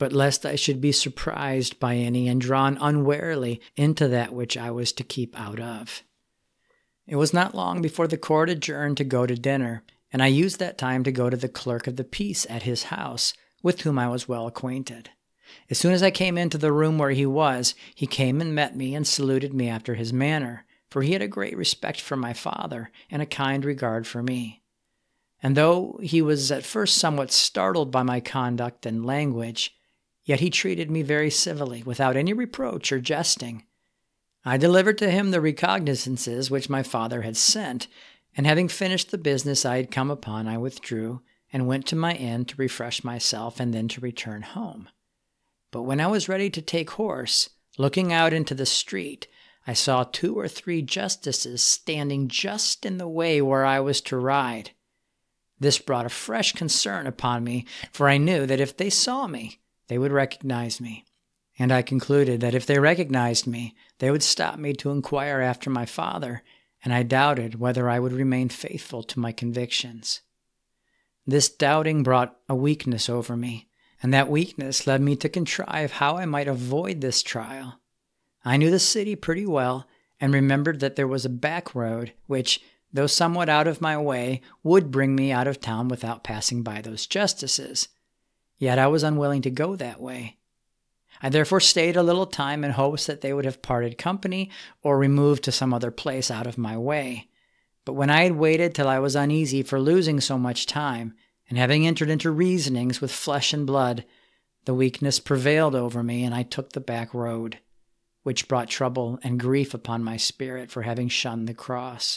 but lest I should be surprised by any and drawn unwarily into that which I was to keep out of. It was not long before the court adjourned to go to dinner, and I used that time to go to the clerk of the peace at his house, with whom I was well acquainted. As soon as I came into the room where he was, he came and met me and saluted me after his manner, for he had a great respect for my father and a kind regard for me. And though he was at first somewhat startled by my conduct and language, yet he treated me very civilly, without any reproach or jesting. I delivered to him the recognizances which my father had sent, and having finished the business I had come upon, I withdrew, and went to my inn to refresh myself and then to return home. But when I was ready to take horse, looking out into the street, I saw 2 or 3 justices standing just in the way where I was to ride. This brought a fresh concern upon me, for I knew that if they saw me, they would recognize me. And I concluded that if they recognized me, they would stop me to inquire after my father, and I doubted whether I would remain faithful to my convictions. This doubting brought a weakness over me, and that weakness led me to contrive how I might avoid this trial. I knew the city pretty well, and remembered that there was a back road which, though somewhat out of my way, would bring me out of town without passing by those justices. Yet I was unwilling to go that way. I therefore stayed a little time in hopes that they would have parted company or removed to some other place out of my way. But when I had waited till I was uneasy for losing so much time, and having entered into reasonings with flesh and blood, the weakness prevailed over me, and I took the back road, which brought trouble and grief upon my spirit for having shunned the cross.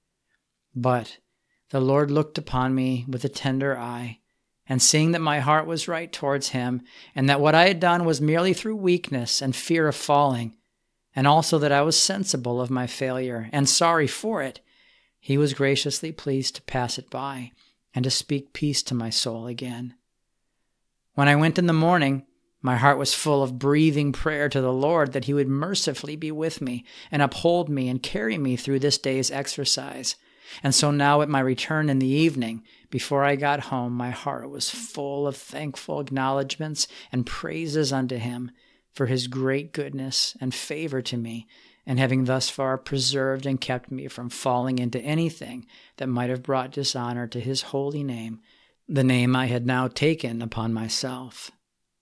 But the Lord looked upon me with a tender eye, and seeing that my heart was right towards him, and that what I had done was merely through weakness and fear of falling, and also that I was sensible of my failure and sorry for it, he was graciously pleased to pass it by, and to speak peace to my soul again. When I went in the morning, my heart was full of breathing prayer to the Lord that he would mercifully be with me, and uphold me and carry me through this day's exercise. And so now at my return in the evening, before I got home, my heart was full of thankful acknowledgments and praises unto him for his great goodness and favor to me, and having thus far preserved and kept me from falling into anything that might have brought dishonor to his holy name, the name I had now taken upon myself.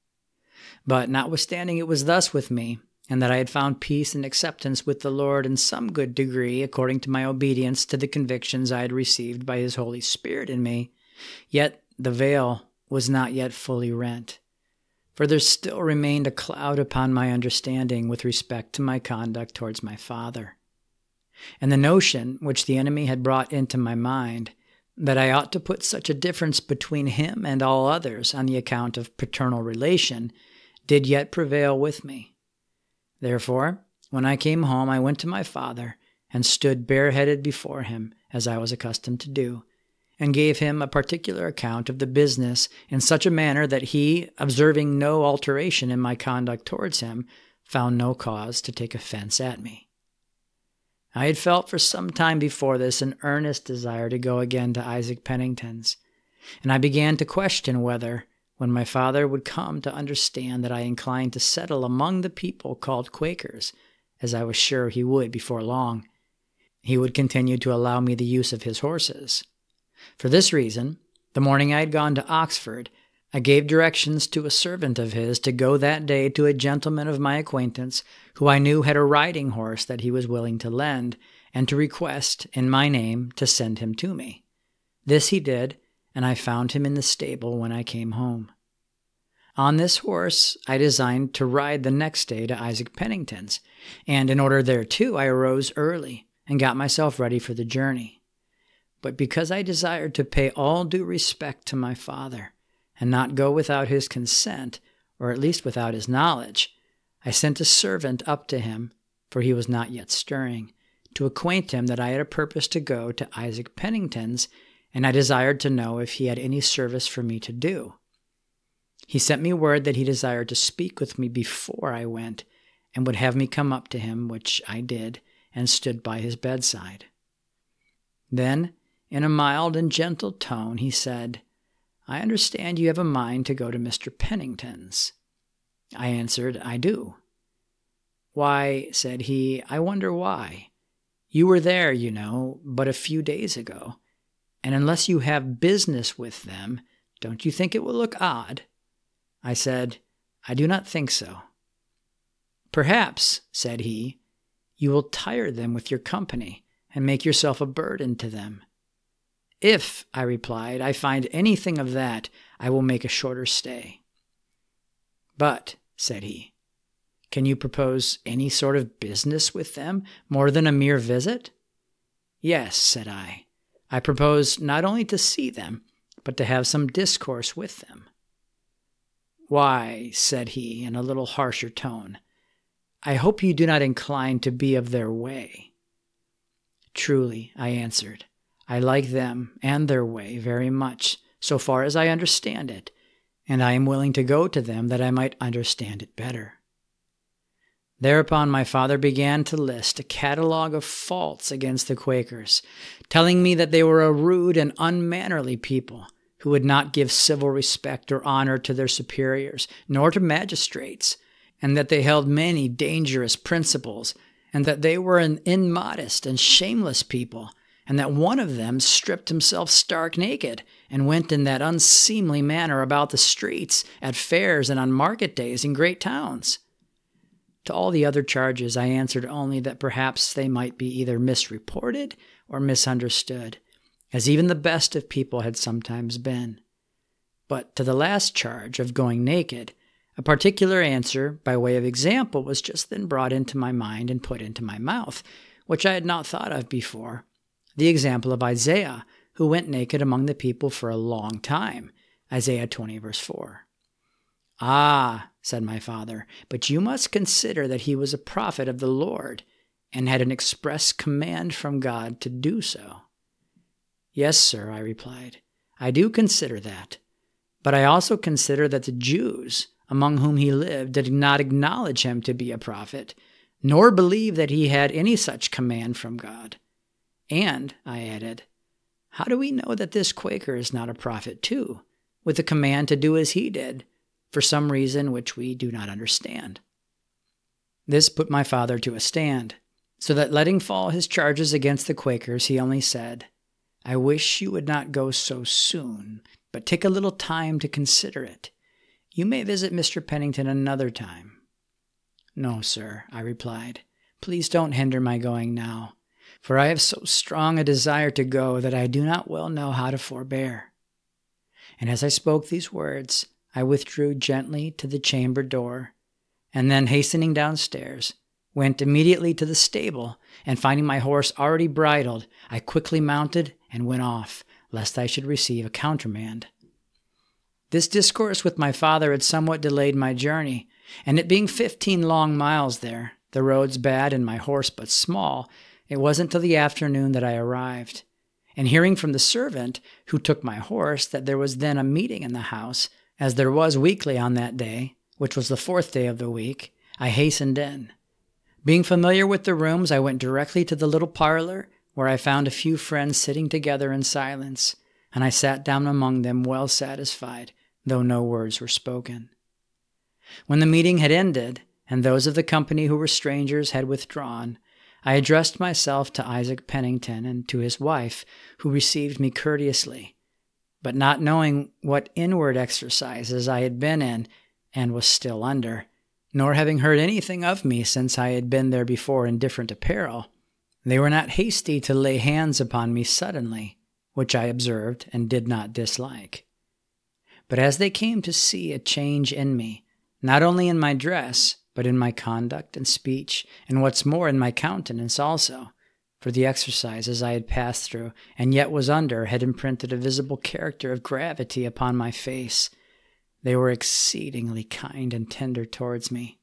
But notwithstanding it was thus with me, and that I had found peace and acceptance with the Lord in some good degree according to my obedience to the convictions I had received by his Holy Spirit in me, yet the veil was not yet fully rent, for there still remained a cloud upon my understanding with respect to my conduct towards my father. And the notion which the enemy had brought into my mind, that I ought to put such a difference between him and all others on the account of paternal relation, did yet prevail with me. Therefore, when I came home, I went to my father, and stood bareheaded before him, as I was accustomed to do, and gave him a particular account of the business in such a manner that he, observing no alteration in my conduct towards him, found no cause to take offense at me. I had felt for some time before this an earnest desire to go again to Isaac Pennington's, and I began to question whether, when my father would come to understand that I inclined to settle among the people called Quakers, as I was sure he would before long, he would continue to allow me the use of his horses. For this reason, the morning I had gone to Oxford, I gave directions to a servant of his to go that day to a gentleman of my acquaintance, who I knew had a riding horse that he was willing to lend, and to request, in my name, to send him to me. This he did, and I found him in the stable when I came home. On this horse I designed to ride the next day to Isaac Pennington's, and in order thereto I arose early, and got myself ready for the journey. But because I desired to pay all due respect to my father, and not go without his consent, or at least without his knowledge, I sent a servant up to him, for he was not yet stirring, to acquaint him that I had a purpose to go to Isaac Pennington's, and I desired to know if he had any service for me to do. He sent me word that he desired to speak with me before I went, and would have me come up to him, which I did, and stood by his bedside. Then, in a mild and gentle tone, he said, "I understand you have a mind to go to Mr. Pennington's." I answered, I do. Why, said he, I wonder why. You were there, you know, but a few days ago, and unless you have business with them, don't you think it will look odd? I said, I do not think so. Perhaps, said he, you will tire them with your company and make yourself a burden to them. If, I replied, I find anything of that, I will make a shorter stay. But, said he, can you propose any sort of business with them more than a mere visit? Yes, said I. I propose not only to see them, but to have some discourse with them. Why, said he in a little harsher tone, I hope you do not incline to be of their way. Truly, I answered, I like them and their way very much, so far as I understand it, and I am willing to go to them that I might understand it better. Thereupon my father began to list a catalogue of faults against the Quakers, telling me that they were a rude and unmannerly people, who would not give civil respect or honor to their superiors, nor to magistrates, and that they held many dangerous principles, and that they were an immodest and shameless people, and that one of them stripped himself stark naked, and went in that unseemly manner about the streets, at fairs and on market days in great towns. To all the other charges I answered only that perhaps they might be either misreported or misunderstood, as even the best of people had sometimes been. But to the last charge of going naked, a particular answer, by way of example, was just then brought into my mind and put into my mouth, which I had not thought of before, the example of Isaiah, who went naked among the people for a long time, Isaiah 20, verse 4. Ah, said my father, but you must consider that he was a prophet of the Lord, and had an express command from God to do so. Yes, sir, I replied, I do consider that. But I also consider that the Jews, among whom he lived, did not acknowledge him to be a prophet, nor believe that he had any such command from God. And, I added, how do we know that this Quaker is not a prophet too, with a command to do as he did, for some reason which we do not understand? This put my father to a stand, so that letting fall his charges against the Quakers, he only said, I wish you would not go so soon, but take a little time to consider it. You may visit Mr. Pennington another time. No, sir, I replied. Please don't hinder my going now, for I have so strong a desire to go that I do not well know how to forbear. And as I spoke these words, I withdrew gently to the chamber door, and then hastening downstairs, went immediately to the stable, and finding my horse already bridled, I quickly mounted and went off, lest I should receive a countermand. This discourse with my father had somewhat delayed my journey, and it being 15 long miles there, the roads bad and my horse but small, it wasn't till the afternoon that I arrived. And hearing from the servant who took my horse that there was then a meeting in the house, as there was weekly on that day, which was the 4th day of the week, I hastened in. Being familiar with the rooms, I went directly to the little parlor, where I found a few friends sitting together in silence, and I sat down among them well satisfied, though no words were spoken. When the meeting had ended, and those of the company who were strangers had withdrawn, I addressed myself to Isaac Pennington and to his wife, who received me courteously, but not knowing what inward exercises I had been in and was still under, nor having heard anything of me since I had been there before in different apparel, they were not hasty to lay hands upon me suddenly, which I observed and did not dislike. But as they came to see a change in me, not only in my dress, but in my conduct and speech, and what's more, in my countenance also, for the exercises I had passed through, and yet was under, had imprinted a visible character of gravity upon my face, they were exceedingly kind and tender towards me.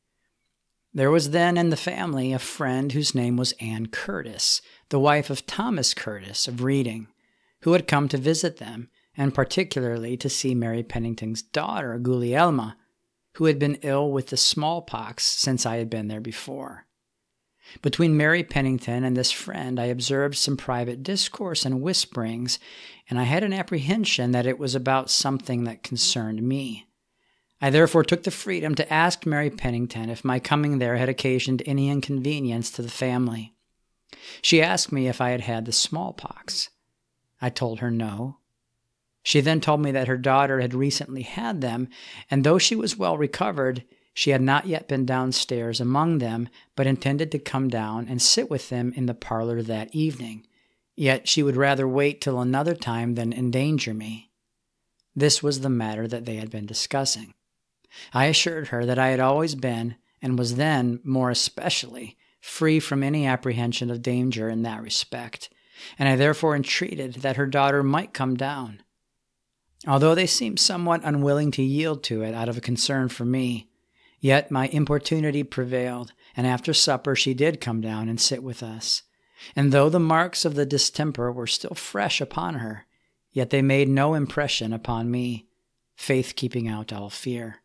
There was then in the family a friend whose name was Anne Curtis, the wife of Thomas Curtis of Reading, who had come to visit them, and particularly to see Mary Pennington's daughter, Gulielma, who had been ill with the smallpox since I had been there before. Between Mary Pennington and this friend I observed some private discourse and whisperings, and I had an apprehension that it was about something that concerned me. I therefore took the freedom to ask Mary Pennington if my coming there had occasioned any inconvenience to the family. She asked me if I had had the smallpox. I told her no. She then told me that her daughter had recently had them, and though she was well recovered, she had not yet been downstairs among them, but intended to come down and sit with them in the parlor that evening. Yet she would rather wait till another time than endanger me. This was the matter that they had been discussing. I assured her that I had always been, and was then more especially, free from any apprehension of danger in that respect, and I therefore entreated that her daughter might come down. Although they seemed somewhat unwilling to yield to it out of a concern for me, yet my importunity prevailed, and after supper she did come down and sit with us. And though the marks of the distemper were still fresh upon her, yet they made no impression upon me, faith keeping out all fear.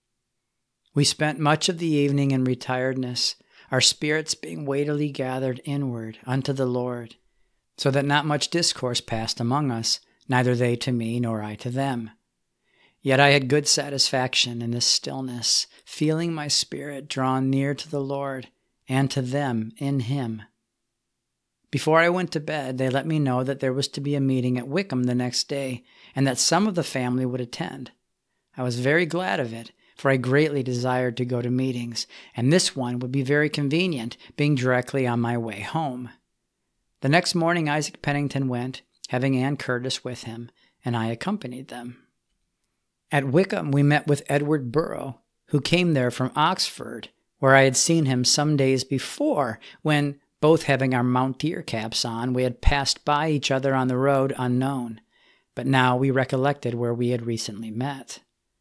We spent much of the evening in retiredness, our spirits being weightily gathered inward unto the Lord, so that not much discourse passed among us, neither they to me nor I to them. Yet I had good satisfaction in this stillness, feeling my spirit drawn near to the Lord, and to them in him. Before I went to bed, they let me know that there was to be a meeting at Wickham the next day, and that some of the family would attend. I was very glad of it, for I greatly desired to go to meetings, and this one would be very convenient, being directly on my way home. The next morning Isaac Pennington went, having Anne Curtis with him, and I accompanied them. At Wickham we met with Edward Burrough, who came there from Oxford, where I had seen him some days before, when, both having our Mount Deer caps on, we had passed by each other on the road unknown, but now we recollected where we had recently met.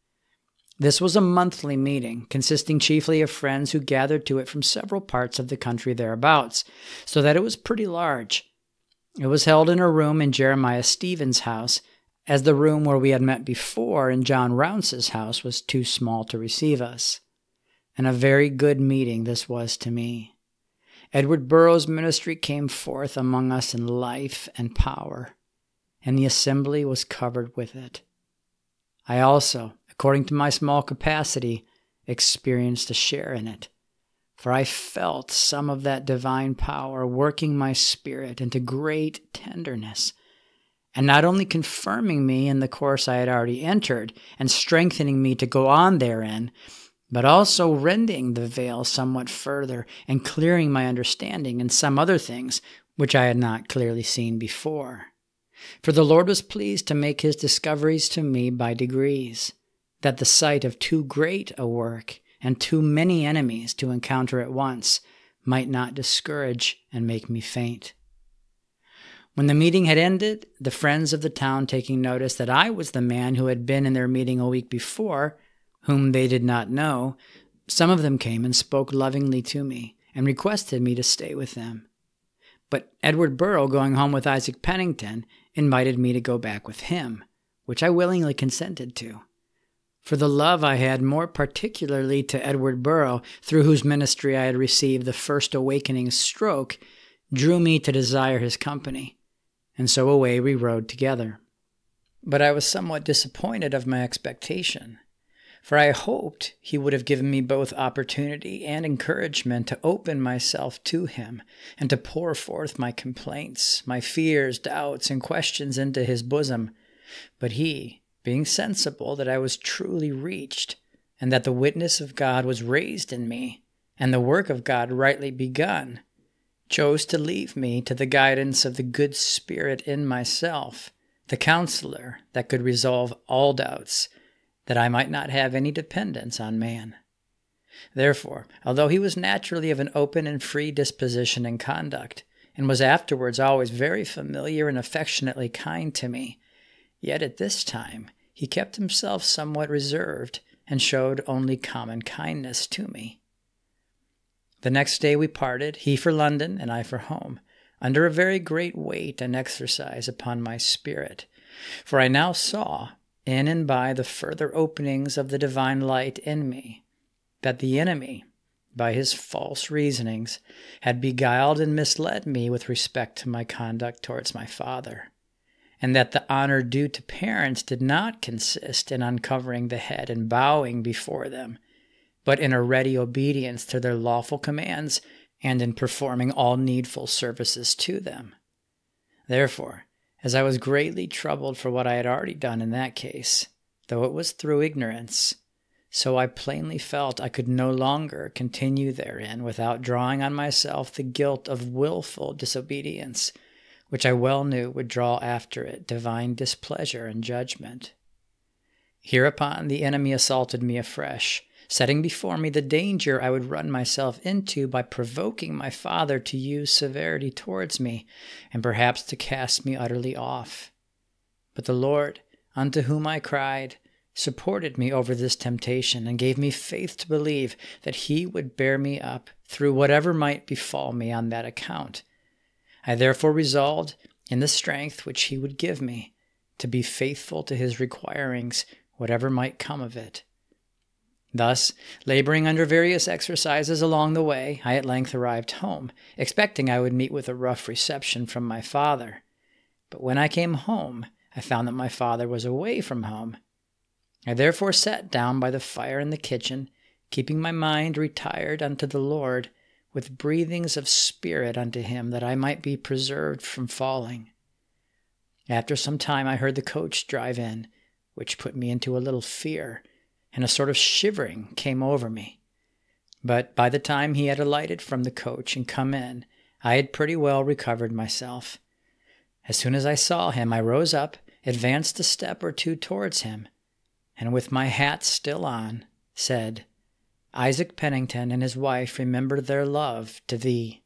This was a monthly meeting, consisting chiefly of friends who gathered to it from several parts of the country thereabouts, so that it was pretty large. It was held in a room in Jeremiah Stevens' house, as the room where we had met before in John Rounce's house was too small to receive us. And a very good meeting this was to me. Edward Burroughs' ministry came forth among us in life and power, and the assembly was covered with it. I also, according to my small capacity, experienced a share in it, for I felt some of that divine power working my spirit into great tenderness, and not only confirming me in the course I had already entered, and strengthening me to go on therein, but also rending the veil somewhat further, and clearing my understanding in some other things which I had not clearly seen before. For the Lord was pleased to make his discoveries to me by degrees, that the sight of too great a work and too many enemies to encounter at once might not discourage and make me faint. When the meeting had ended, the friends of the town taking notice that I was the man who had been in their meeting a week before, whom they did not know, some of them came and spoke lovingly to me, and requested me to stay with them. But Edward Burrough, going home with Isaac Pennington, invited me to go back with him, which I willingly consented to. For the love I had more particularly to Edward Burrough, through whose ministry I had received the first awakening stroke, drew me to desire his company, and so away we rode together. But I was somewhat disappointed of my expectation, for I hoped he would have given me both opportunity and encouragement to open myself to him, and to pour forth my complaints, my fears, doubts, and questions into his bosom. But he, being sensible that I was truly reached, and that the witness of God was raised in me, and the work of God rightly begun, chose to leave me to the guidance of the good Spirit in myself, the counselor that could resolve all doubts, that I might not have any dependence on man. Therefore, although he was naturally of an open and free disposition and conduct, and was afterwards always very familiar and affectionately kind to me, yet at this time he kept himself somewhat reserved, and showed only common kindness to me. The next day we parted, he for London and I for home, under a very great weight and exercise upon my spirit, for I now saw, in and by the further openings of the divine light in me, that the enemy, by his false reasonings, had beguiled and misled me with respect to my conduct towards my father, and that the honor due to parents did not consist in uncovering the head and bowing before them, but in a ready obedience to their lawful commands and in performing all needful services to them. Therefore, as I was greatly troubled for what I had already done in that case, though it was through ignorance, so I plainly felt I could no longer continue therein without drawing on myself the guilt of willful disobedience, which I well knew would draw after it divine displeasure and judgment. Hereupon the enemy assaulted me afresh, setting before me the danger I would run myself into by provoking my father to use severity towards me, and perhaps to cast me utterly off. But the Lord, unto whom I cried, supported me over this temptation, and gave me faith to believe that he would bear me up through whatever might befall me on that account. I therefore resolved, in the strength which he would give me, to be faithful to his requirings, whatever might come of it. Thus, laboring under various exercises along the way, I at length arrived home, expecting I would meet with a rough reception from my father. But when I came home, I found that my father was away from home. I therefore sat down by the fire in the kitchen, keeping my mind retired unto the Lord, with breathings of spirit unto him, that I might be preserved from falling. After some time I heard the coach drive in, which put me into a little fear, and a sort of shivering came over me. But by the time he had alighted from the coach and come in, I had pretty well recovered myself. As soon as I saw him, I rose up, advanced a step or two towards him, and with my hat still on, said, "Isaac Pennington and his wife remember their love to thee."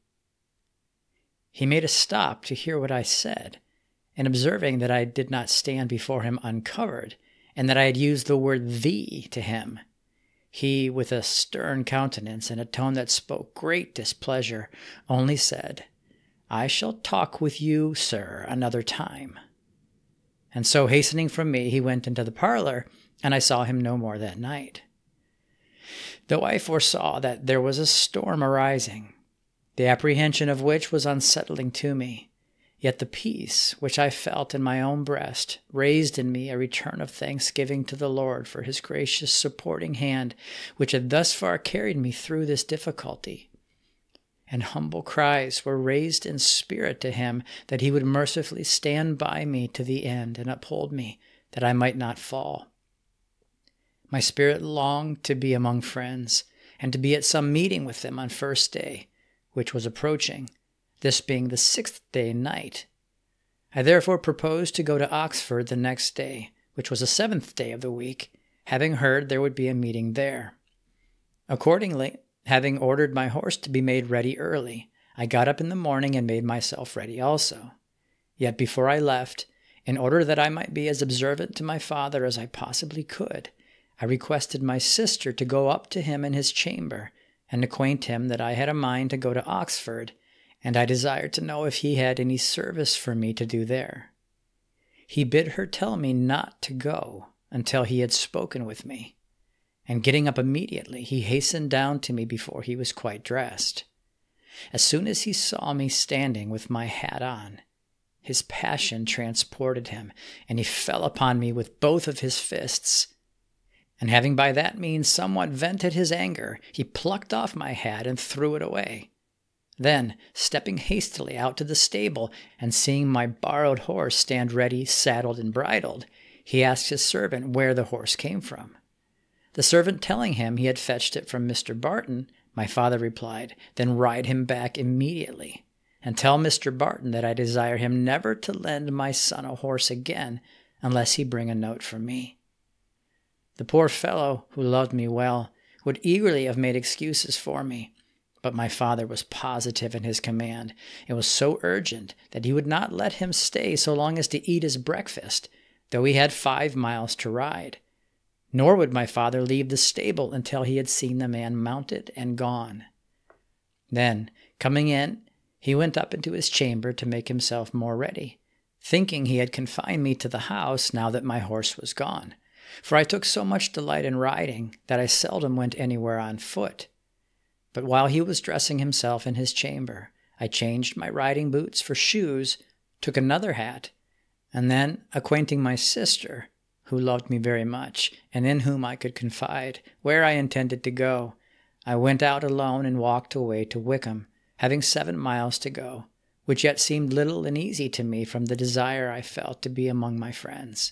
He made a stop to hear what I said, and observing that I did not stand before him uncovered, and that I had used the word thee to him, he, with a stern countenance and a tone that spoke great displeasure, only said, "I shall talk with you, sir, another time." And so hastening from me, he went into the parlor, and I saw him no more that night. Though I foresaw that there was a storm arising, the apprehension of which was unsettling to me, yet the peace which I felt in my own breast raised in me a return of thanksgiving to the Lord for his gracious supporting hand which had thus far carried me through this difficulty. And humble cries were raised in spirit to him that he would mercifully stand by me to the end and uphold me, that I might not fall. My spirit longed to be among friends, and to be at some meeting with them on first day, which was approaching, this being the 6th day night. I therefore proposed to go to Oxford the next day, which was the 7th day of the week, having heard there would be a meeting there. Accordingly, having ordered my horse to be made ready early, I got up in the morning and made myself ready also. Yet before I left, in order that I might be as observant to my father as I possibly could, I requested my sister to go up to him in his chamber and acquaint him that I had a mind to go to Oxford, and I desired to know if he had any service for me to do there. He bid her tell me not to go until he had spoken with me, and getting up immediately, he hastened down to me before he was quite dressed. As soon as he saw me standing with my hat on, his passion transported him, and he fell upon me with both of his fists. And having by that means somewhat vented his anger, he plucked off my hat and threw it away. Then, stepping hastily out to the stable, and seeing my borrowed horse stand ready, saddled and bridled, he asked his servant where the horse came from. The servant telling him he had fetched it from Mr. Barton, my father replied, "Then ride him back immediately, and tell Mr. Barton that I desire him never to lend my son a horse again, unless he bring a note from me." The poor fellow, who loved me well, would eagerly have made excuses for me, but my father was positive in his command, and was so urgent that he would not let him stay so long as to eat his breakfast, though he had 5 miles to ride. Nor would my father leave the stable until he had seen the man mounted and gone. Then, coming in, he went up into his chamber to make himself more ready, thinking he had confined me to the house now that my horse was gone. For I took so much delight in riding that I seldom went anywhere on foot. But while he was dressing himself in his chamber, I changed my riding boots for shoes, took another hat, And then, acquainting my sister, who loved me very much, and in whom I could confide, where I intended to go, I went out alone and walked away to Wickham, having 7 miles to go, which yet seemed little and easy to me from the desire I felt to be among my friends.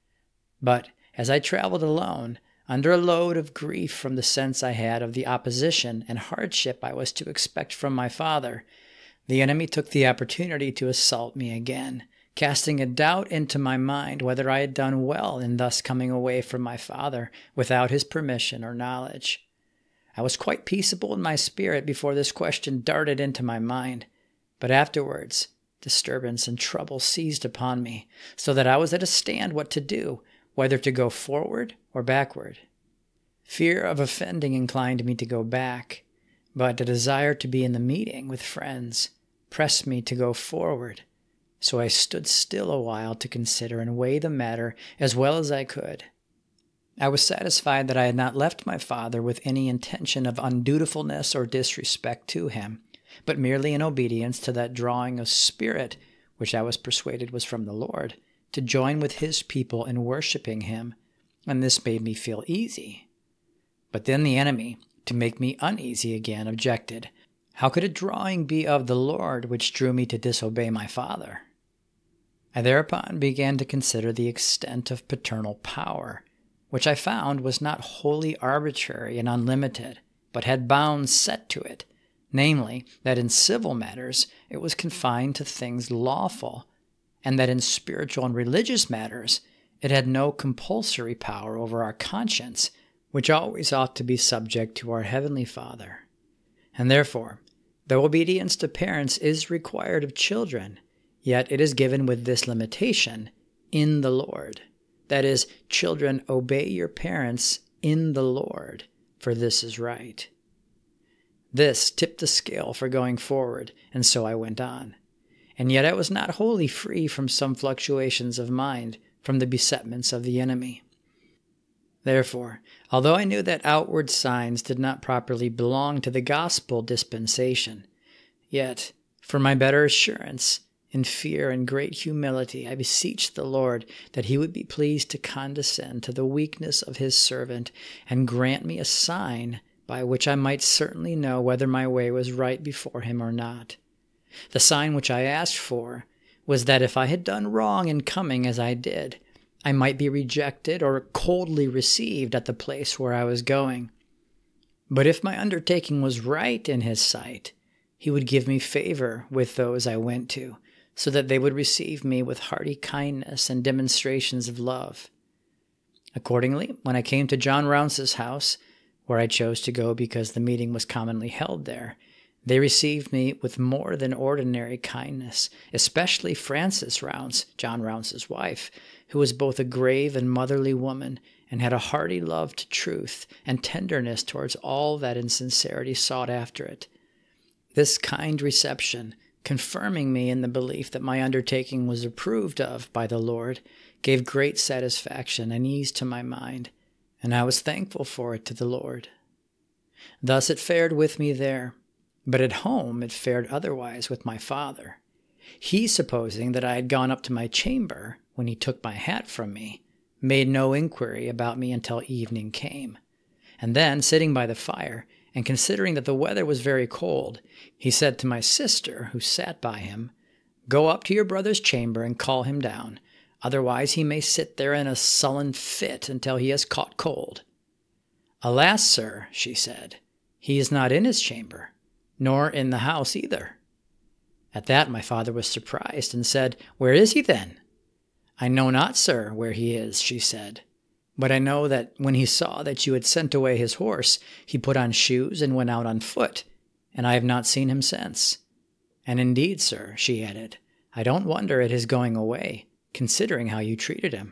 But as I traveled alone, under a load of grief from the sense I had of the opposition and hardship I was to expect from my father, the enemy took the opportunity to assault me again, casting a doubt into my mind whether I had done well in thus coming away from my father without his permission or knowledge. I was quite peaceable in my spirit before this question darted into my mind, but afterwards disturbance and trouble seized upon me, so that I was at a stand what to do, whether to go forward or backward. Fear of offending inclined me to go back, but a desire to be in the meeting with friends pressed me to go forward. So I stood still a while to consider and weigh the matter as well as I could. I was satisfied that I had not left my father with any intention of undutifulness or disrespect to him, but merely in obedience to that drawing of spirit, which I was persuaded was from the Lord, to join with his people in worshiping him, and this made me feel easy. But then the enemy, to make me uneasy again, objected, "How could a drawing be of the Lord which drew me to disobey my father?" I thereupon began to consider the extent of paternal power, which I found was not wholly arbitrary and unlimited, but had bounds set to it, namely, that in civil matters it was confined to things lawful, and that in spiritual and religious matters it had no compulsory power over our conscience, which always ought to be subject to our Heavenly Father. And therefore, though obedience to parents is required of children, yet it is given with this limitation, in the Lord. That is, children, obey your parents in the Lord, for this is right. This tipped the scale for going forward, and so I went on. And yet I was not wholly free from some fluctuations of mind, from the besetments of the enemy. Therefore, although I knew that outward signs did not properly belong to the gospel dispensation, yet, for my better assurance, in fear and great humility, I beseeched the Lord that he would be pleased to condescend to the weakness of his servant and grant me a sign by which I might certainly know whether my way was right before him or not. The sign which I asked for was that if I had done wrong in coming as I did, I might be rejected or coldly received at the place where I was going. But if my undertaking was right in his sight, he would give me favor with those I went to, so that they would receive me with hearty kindness and demonstrations of love. Accordingly, when I came to John Rounce's house, where I chose to go because the meeting was commonly held there, they received me with more than ordinary kindness, especially Frances Rounce, John Rounce's wife, who was both a grave and motherly woman, and had a hearty love to truth and tenderness towards all that in sincerity sought after it. This kind reception, confirming me in the belief that my undertaking was approved of by the Lord, gave great satisfaction and ease to my mind, and I was thankful for it to the Lord. Thus it fared with me there, but at home it fared otherwise with my father. He, supposing that I had gone up to my chamber when he took my hat from me, made no inquiry about me until evening came, and then, sitting by the fire, and considering that the weather was very cold, he said to my sister, who sat by him, "Go up to your brother's chamber and call him down. Otherwise he may sit there in a sullen fit until he has caught cold." "Alas, sir," she said, "he is not in his chamber, nor in the house either." At that my father was surprised, and said, "Where is he then?" "I know not, sir, where he is," she said. "But I know that when he saw that you had sent away his horse, he put on shoes and went out on foot, and I have not seen him since. And indeed, sir," she added, "I don't wonder at his going away, considering how you treated him."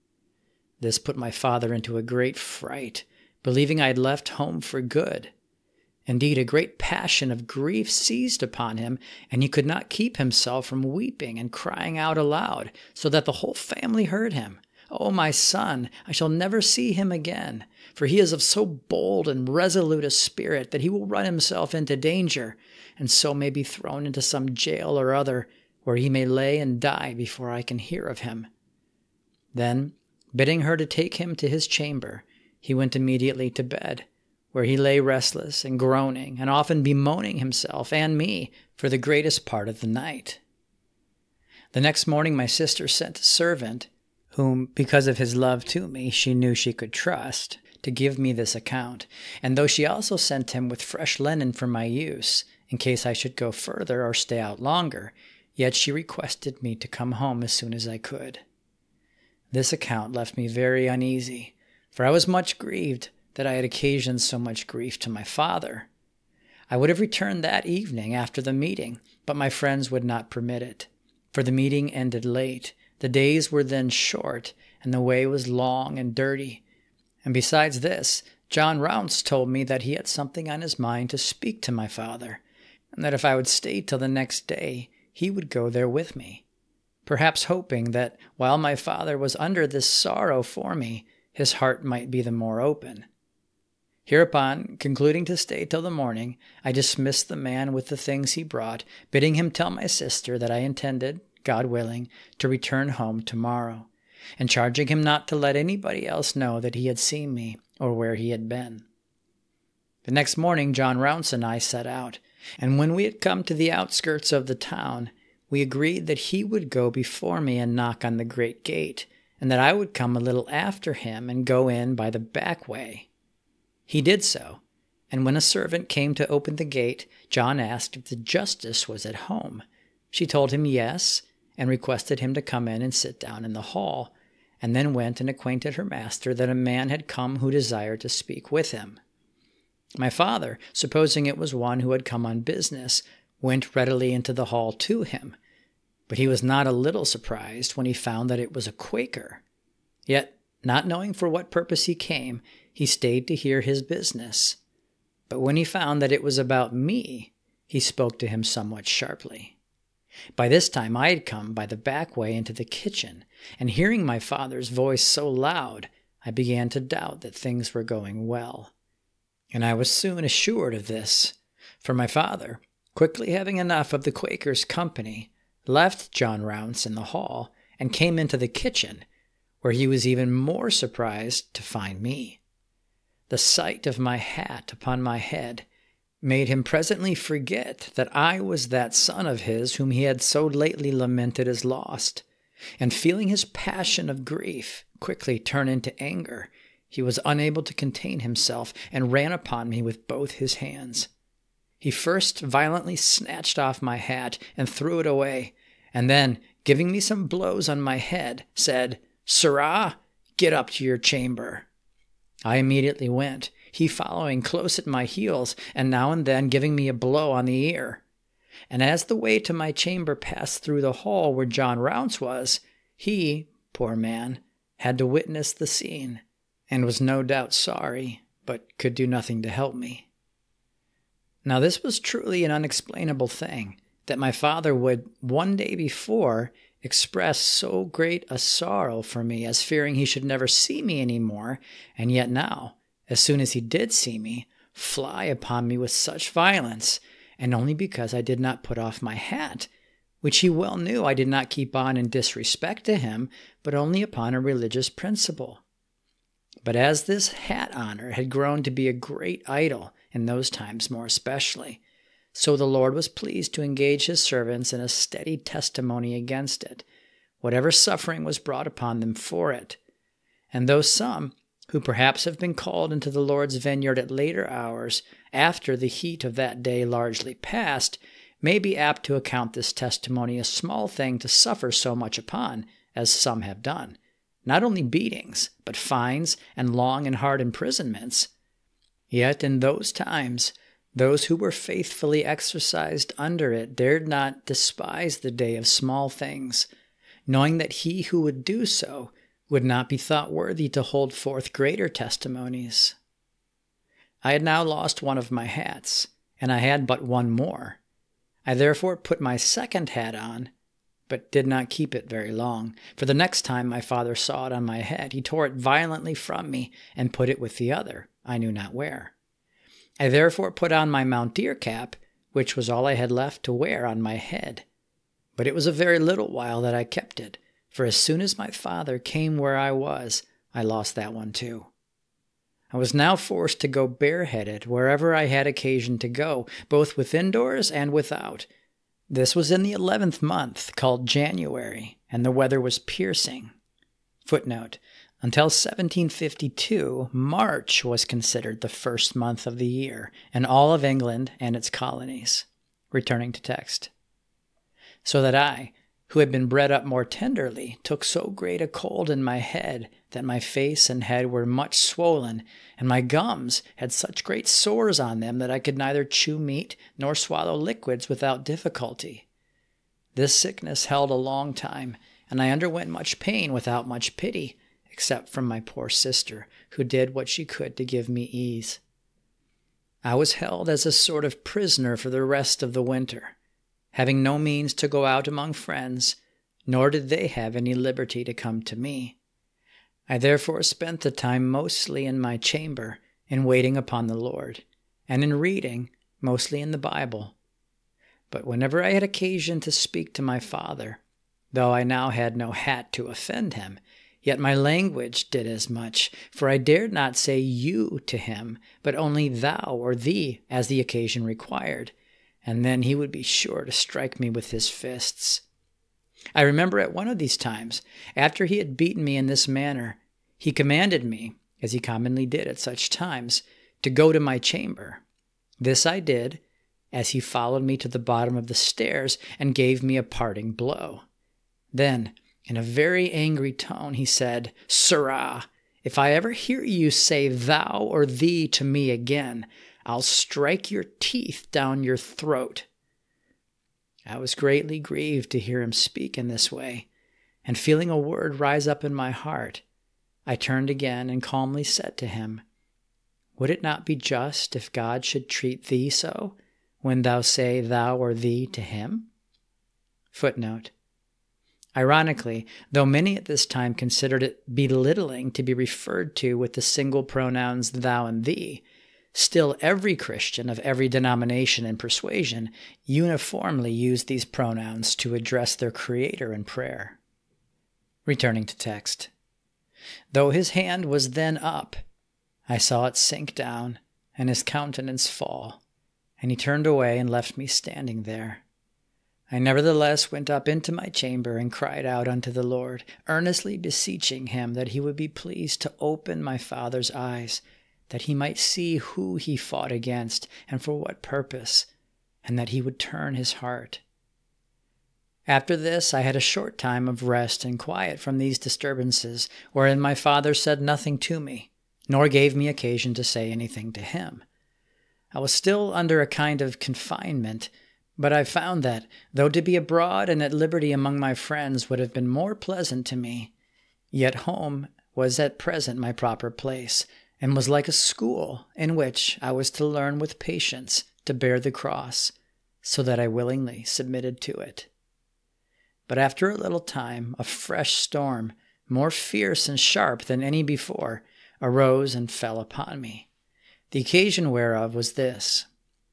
This put my father into a great fright, believing I had left home for good. Indeed, a great passion of grief seized upon him, and he could not keep himself from weeping and crying out aloud, so that the whole family heard him. "Oh, my son, I shall never see him again, for he is of so bold and resolute a spirit that he will run himself into danger, and so may be thrown into some jail or other, where he may lay and die before I can hear of him." Then, bidding her to take him to his chamber, he went immediately to bed, where he lay restless and groaning, and often bemoaning himself and me for the greatest part of the night. The next morning my sister sent a servant, whom, because of his love to me, she knew she could trust, to give me this account, and though she also sent him with fresh linen for my use, in case I should go further or stay out longer, yet she requested me to come home as soon as I could. This account left me very uneasy, for I was much grieved that I had occasioned so much grief to my father. I would have returned that evening after the meeting, but my friends would not permit it, for the meeting ended late. The days were then short, and the way was long and dirty. And besides this, John Rounce told me that he had something on his mind to speak to my father, and that if I would stay till the next day, he would go there with me, perhaps hoping that while my father was under this sorrow for me, his heart might be the more open. Hereupon, concluding to stay till the morning, I dismissed the man with the things he brought, bidding him tell my sister that I intended, God willing, to return home tomorrow, and charging him not to let anybody else know that he had seen me or where he had been. The next morning John Rounce and I set out, and when we had come to the outskirts of the town, we agreed that he would go before me and knock on the great gate, and that I would come a little after him and go in by the back way. He did so, and when a servant came to open the gate, John asked if the justice was at home. She told him yes, and requested him to come in and sit down in the hall, and then went and acquainted her master that a man had come who desired to speak with him. My father, supposing it was one who had come on business, went readily into the hall to him, but he was not a little surprised when he found that it was a Quaker. Yet, not knowing for what purpose he came, he stayed to hear his business. But when he found that it was about me, he spoke to him somewhat sharply. By this time I had come by the back way into the kitchen, and hearing my father's voice so loud, I began to doubt that things were going well. And I was soon assured of this, for my father, quickly having enough of the Quaker's company, left John Rounce in the hall and came into the kitchen, where he was even more surprised to find me. The sight of my hat upon my head made him presently forget that I was that son of his whom he had so lately lamented as lost, and feeling his passion of grief quickly turn into anger, he was unable to contain himself and ran upon me with both his hands. He first violently snatched off my hat and threw it away, and then, giving me some blows on my head, said, "Sirrah, get up to your chamber." I immediately went, he following close at my heels, and now and then giving me a blow on the ear. And as the way to my chamber passed through the hall where John Rounce was, he, poor man, had to witness the scene, and was no doubt sorry, but could do nothing to help me. Now this was truly an unexplainable thing, that my father would, one day before, express so great a sorrow for me as fearing he should never see me any more, and yet now, as soon as he did see me, fly upon me with such violence, and only because I did not put off my hat, which he well knew I did not keep on in disrespect to him, but only upon a religious principle. But as this hat honor had grown to be a great idol, in those times more especially, so the Lord was pleased to engage his servants in a steady testimony against it, whatever suffering was brought upon them for it. And though some, who perhaps have been called into the Lord's vineyard at later hours, after the heat of that day largely passed, may be apt to account this testimony a small thing to suffer so much upon, as some have done, not only beatings, but fines and long and hard imprisonments. Yet in those times, those who were faithfully exercised under it dared not despise the day of small things, knowing that he who would do so would not be thought worthy to hold forth greater testimonies. I had now lost one of my hats, and I had but one more. I therefore put my second hat on, but did not keep it very long, for the next time my father saw it on my head, he tore it violently from me and put it with the other, I knew not where. I therefore put on my Mount Deer cap, which was all I had left to wear on my head. But it was a very little while that I kept it, for as soon as my father came where I was, I lost that one too. I was now forced to go bareheaded wherever I had occasion to go, both within doors and without. This was in the 11th month, called January, and the weather was piercing. Footnote: until 1752, March was considered the first month of the year in all of England and its colonies. Returning to text. So that I, who had been bred up more tenderly, took so great a cold in my head that my face and head were much swollen, and my gums had such great sores on them that I could neither chew meat nor swallow liquids without difficulty. This sickness held a long time, and I underwent much pain without much pity, except from my poor sister, who did what she could to give me ease. I was held as a sort of prisoner for the rest of the winter, having no means to go out among friends, nor did they have any liberty to come to me. I therefore spent the time mostly in my chamber, in waiting upon the Lord, and in reading, mostly in the Bible. But whenever I had occasion to speak to my father, though I now had no hat to offend him, yet my language did as much, for I dared not say you to him, but only thou or thee, as the occasion required, and then he would be sure to strike me with his fists. I remember at one of these times, after he had beaten me in this manner, he commanded me, as he commonly did at such times, to go to my chamber. This I did, as he followed me to the bottom of the stairs and gave me a parting blow. Then, in a very angry tone, he said, "Sirrah, if I ever hear you say thou or thee to me again, I'll strike your teeth down your throat." I was greatly grieved to hear him speak in this way, and feeling a word rise up in my heart, I turned again and calmly said to him, "Would it not be just if God should treat thee so, when thou say thou or thee to him?" Footnote: ironically, though many at this time considered it belittling to be referred to with the single pronouns thou and thee, still every Christian of every denomination and persuasion uniformly used these pronouns to address their Creator in prayer. Returning to text. Though his hand was then up, I saw it sink down and his countenance fall, and he turned away and left me standing there. I nevertheless went up into my chamber and cried out unto the Lord, earnestly beseeching him that he would be pleased to open my father's eyes, that he might see who he fought against and for what purpose, and that he would turn his heart. After this I had a short time of rest and quiet from these disturbances, wherein my father said nothing to me, nor gave me occasion to say anything to him. I was still under a kind of confinement, but I found that, though to be abroad and at liberty among my friends would have been more pleasant to me, yet home was at present my proper place, and was like a school in which I was to learn with patience to bear the cross, so that I willingly submitted to it. But after a little time, a fresh storm, more fierce and sharp than any before, arose and fell upon me. The occasion whereof was this.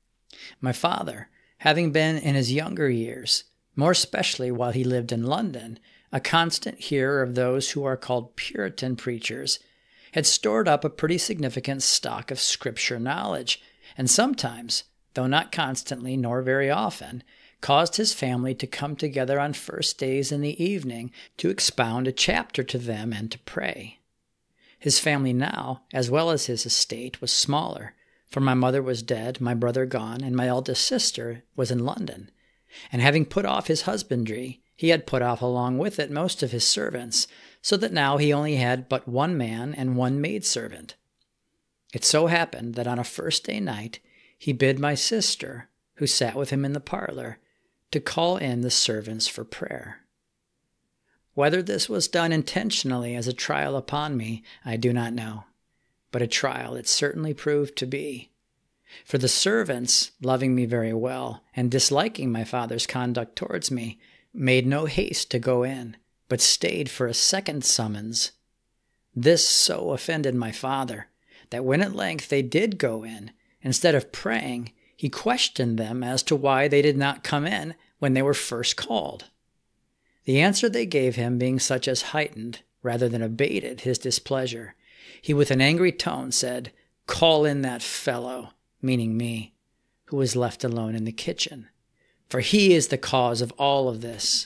My father, having been in his younger years, more especially while he lived in London, a constant hearer of those who are called Puritan preachers, had stored up a pretty significant stock of Scripture knowledge, and sometimes, though not constantly nor very often, caused his family to come together on first days in the evening to expound a chapter to them and to pray. His family now, as well as his estate, was smaller, for my mother was dead, my brother gone, and my eldest sister was in London. And having put off his husbandry, he had put off along with it most of his servants, so that now he only had but one man and one maidservant. It so happened that on a first-day night he bid my sister, who sat with him in the parlor, to call in the servants for prayer. Whether this was done intentionally as a trial upon me, I do not know, but a trial it certainly proved to be. For the servants, loving me very well, and disliking my father's conduct towards me, made no haste to go in, but stayed for a second summons. This so offended my father, that when at length they did go in, instead of praying, he questioned them as to why they did not come in when they were first called? The answer they gave him being such as heightened, rather than abated, his displeasure, he with an angry tone said, "Call in that fellow," meaning me, who was left alone in the kitchen, "for he is the cause of all of this."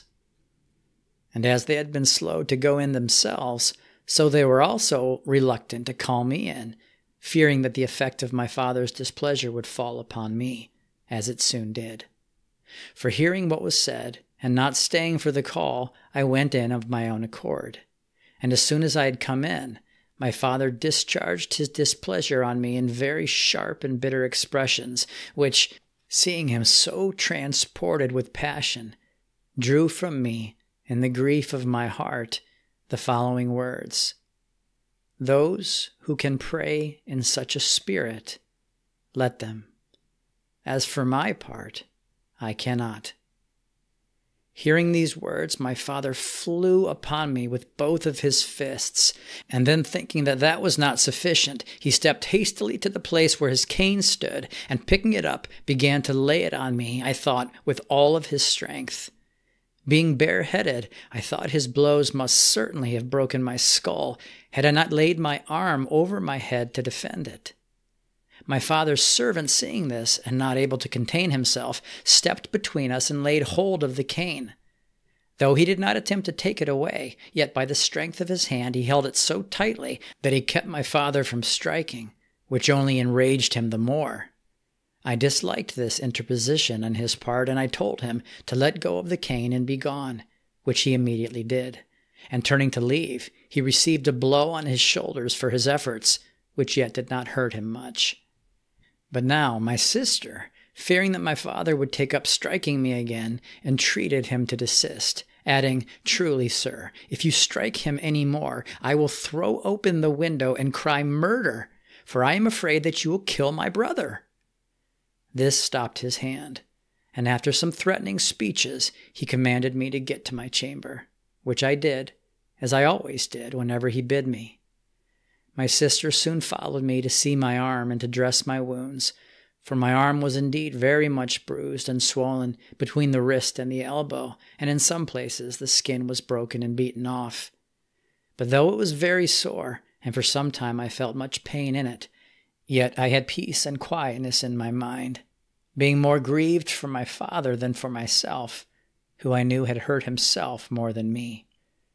And as they had been slow to go in themselves, so they were also reluctant to call me in, fearing that the effect of my father's displeasure would fall upon me, as it soon did. For hearing what was said, and not staying for the call, I went in of my own accord. And as soon as I had come in, my father discharged his displeasure on me in very sharp and bitter expressions, which, seeing him so transported with passion, drew from me, in the grief of my heart, the following words: "Those who can pray in such a spirit, let them. As for my part, I cannot." Hearing these words, my father flew upon me with both of his fists, and then thinking that that was not sufficient, he stepped hastily to the place where his cane stood, and picking it up, began to lay it on me, I thought, with all of his strength. Being bareheaded, I thought his blows must certainly have broken my skull, had I not laid my arm over my head to defend it. My father's servant, seeing this, and not able to contain himself, stepped between us and laid hold of the cane. Though he did not attempt to take it away, yet by the strength of his hand he held it so tightly that he kept my father from striking, which only enraged him the more. I disliked this interposition on his part, and I told him to let go of the cane and be gone, which he immediately did. And turning to leave, he received a blow on his shoulders for his efforts, which yet did not hurt him much. But now my sister, fearing that my father would take up striking me again, entreated him to desist, adding, "Truly, sir, if you strike him any more, I will throw open the window and cry murder, for I am afraid that you will kill my brother." This stopped his hand, and after some threatening speeches, he commanded me to get to my chamber, which I did, as I always did whenever he bid me. My sister soon followed me to see my arm and to dress my wounds, for my arm was indeed very much bruised and swollen between the wrist and the elbow, and in some places the skin was broken and beaten off. But though it was very sore, and for some time I felt much pain in it, yet I had peace and quietness in my mind, being more grieved for my father than for myself, who I knew had hurt himself more than me.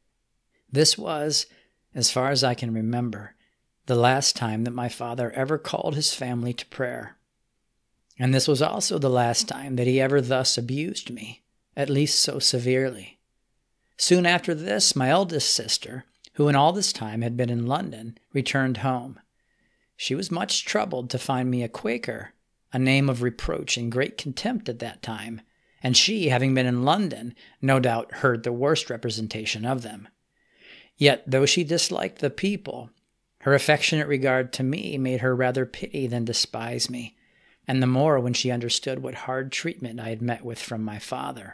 This was, as far as I can remember, the last time that my father ever called his family to prayer. And this was also the last time that he ever thus abused me, at least so severely. Soon after this, my eldest sister, who in all this time had been in London, returned home. She was much troubled to find me a Quaker, a name of reproach and great contempt at that time, and she, having been in London, no doubt heard the worst representation of them. Yet, though she disliked the people, her affectionate regard to me made her rather pity than despise me, and the more when she understood what hard treatment I had met with from my father.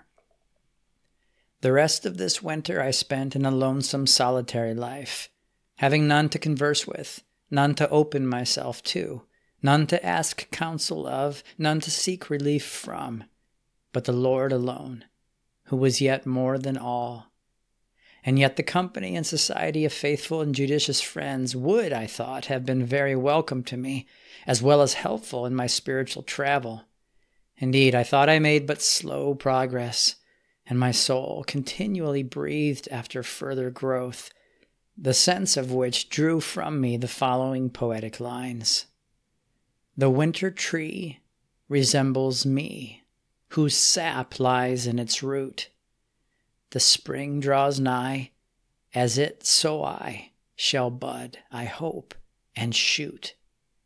The rest of this winter I spent in a lonesome, solitary life, having none to converse with, none to open myself to, none to ask counsel of, none to seek relief from, but the Lord alone, who was yet more than all. And yet the company and society of faithful and judicious friends would, I thought, have been very welcome to me, as well as helpful in my spiritual travel. Indeed, I thought I made but slow progress, and my soul continually breathed after further growth, the sense of which drew from me the following poetic lines. The winter tree resembles me, whose sap lies in its root. The spring draws nigh, as it, so I, shall bud, I hope, and shoot.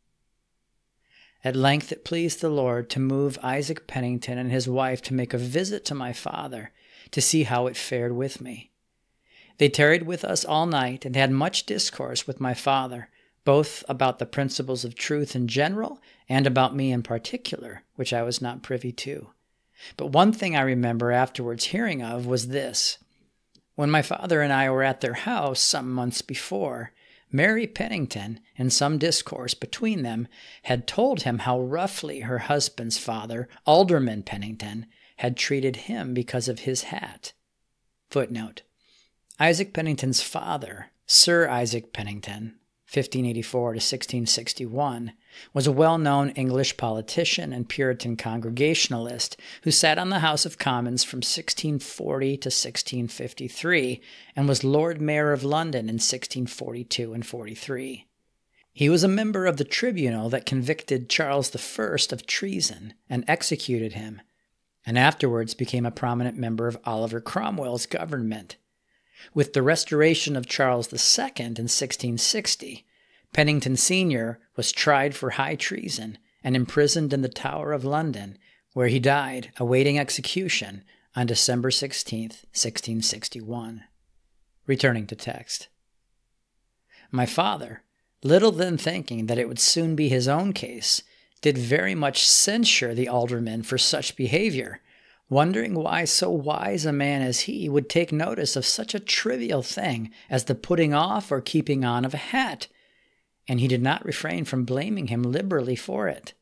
At length it pleased the Lord to move Isaac Pennington and his wife to make a visit to my father, to see how it fared with me. They tarried with us all night, and had much discourse with my father, both about the principles of truth in general, and about me in particular, which I was not privy to. But one thing I remember afterwards hearing of was this. When my father and I were at their house some months before, Mary Pennington, in some discourse between them, had told him how roughly her husband's father, Alderman Pennington, had treated him because of his hat. Footnote: Isaac Pennington's father, Sir Isaac Pennington, 1584 to 1661, was a well-known English politician and Puritan Congregationalist who sat on the House of Commons from 1640 to 1653 and was Lord Mayor of London in 1642 and 43. He was a member of the tribunal that convicted Charles I of treason and executed him, and afterwards became a prominent member of Oliver Cromwell's government. With the restoration of Charles II in 1660, Pennington Sr. was tried for high treason and imprisoned in the Tower of London, where he died awaiting execution on December 16, 1661. Returning to text. My father, little then thinking that it would soon be his own case, did very much censure the alderman for such behavior, wondering why so wise a man as he would take notice of such a trivial thing as the putting off or keeping on of a hat, and he did not refrain from blaming him liberally for it.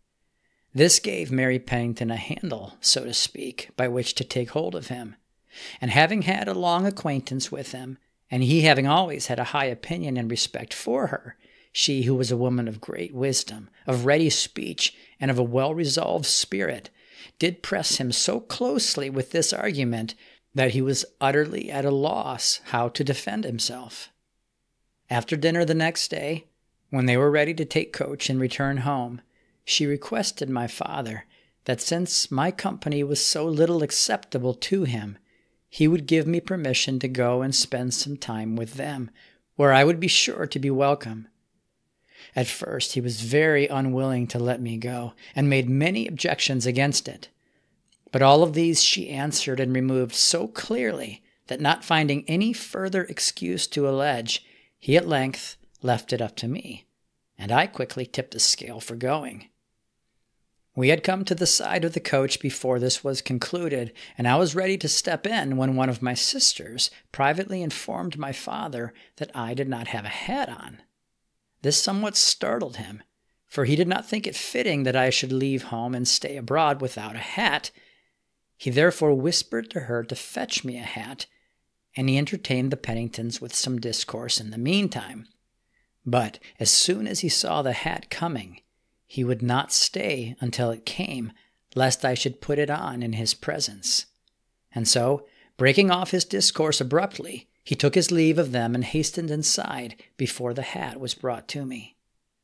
This gave Mary Pennington a handle, so to speak, by which to take hold of him, and having had a long acquaintance with him, and he having always had a high opinion and respect for her, she who was a woman of great wisdom, of ready speech, and of a well-resolved spirit, did press him so closely with this argument that he was utterly at a loss how to defend himself. After dinner the next day, when they were ready to take coach and return home, she requested my father that since my company was so little acceptable to him, he would give me permission to go and spend some time with them, where I would be sure to be welcome. At first he was very unwilling to let me go, and made many objections against it. But all of these she answered and removed so clearly that, not finding any further excuse to allege, he at length left it up to me, and I quickly tipped the scale for going. We had come to the side of the coach before this was concluded, and I was ready to step in when one of my sisters privately informed my father that I did not have a hat on. This somewhat startled him, for he did not think it fitting that I should leave home and stay abroad without a hat. He therefore whispered to her to fetch me a hat, and he entertained the Penningtons with some discourse in the meantime. But as soon as he saw the hat coming, he would not stay until it came, lest I should put it on in his presence. And so, breaking off his discourse abruptly, he took his leave of them and hastened inside before the hat was brought to me.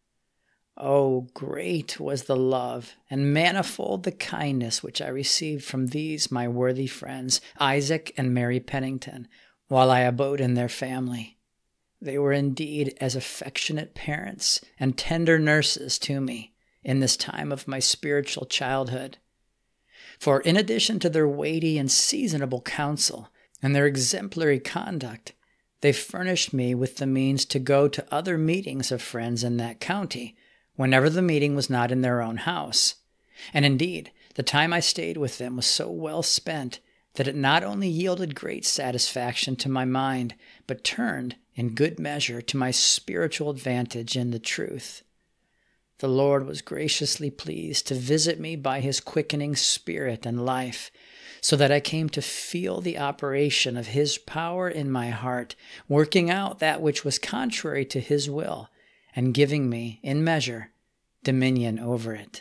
Oh, great was the love and manifold the kindness which I received from these my worthy friends, Isaac and Mary Pennington, while I abode in their family. They were indeed as affectionate parents and tender nurses to me in this time of my spiritual childhood. For in addition to their weighty and seasonable counsel and their exemplary conduct, they furnished me with the means to go to other meetings of friends in that county, whenever the meeting was not in their own house. And indeed, the time I stayed with them was so well spent that it not only yielded great satisfaction to my mind, but turned, in good measure, to my spiritual advantage in the truth. The Lord was graciously pleased to visit me by his quickening spirit and life, so that I came to feel the operation of his power in my heart, working out that which was contrary to his will, and giving me, in measure, dominion over it.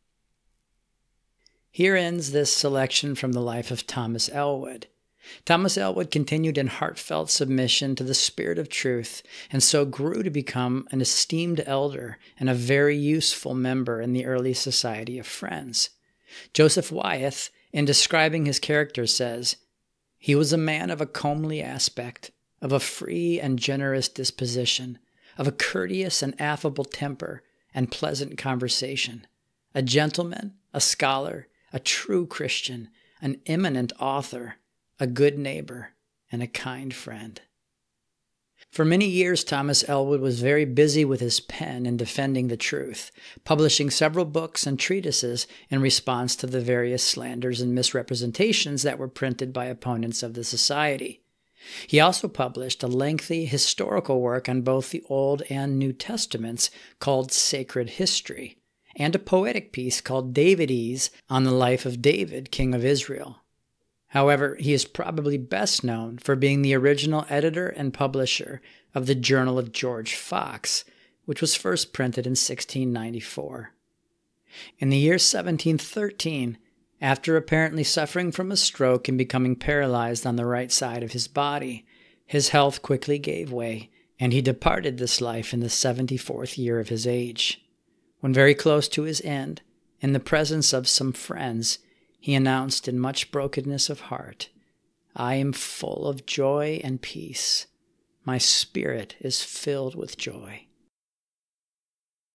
Here ends this selection from the life of Thomas Ellwood. Thomas Ellwood continued in heartfelt submission to the Spirit of truth, and so grew to become an esteemed elder and a very useful member in the early Society of Friends. Joseph Wyeth, in describing his character, says, "He was a man of a comely aspect, of a free and generous disposition, of a courteous and affable temper and pleasant conversation, a gentleman, a scholar, a true Christian, an eminent author, a good neighbor, and a kind friend." For many years, Thomas Ellwood was very busy with his pen in defending the truth, publishing several books and treatises in response to the various slanders and misrepresentations that were printed by opponents of the Society. He also published a lengthy historical work on both the Old and New Testaments called Sacred History, and a poetic piece called Davidese on the life of David, king of Israel. However, he is probably best known for being the original editor and publisher of the Journal of George Fox, which was first printed in 1694. In the year 1713, after apparently suffering from a stroke and becoming paralyzed on the right side of his body, his health quickly gave way, and he departed this life in the 74th year of his age. When very close to his end, in the presence of some friends, he announced in much brokenness of heart, "I am full of joy and peace. My spirit is filled with joy."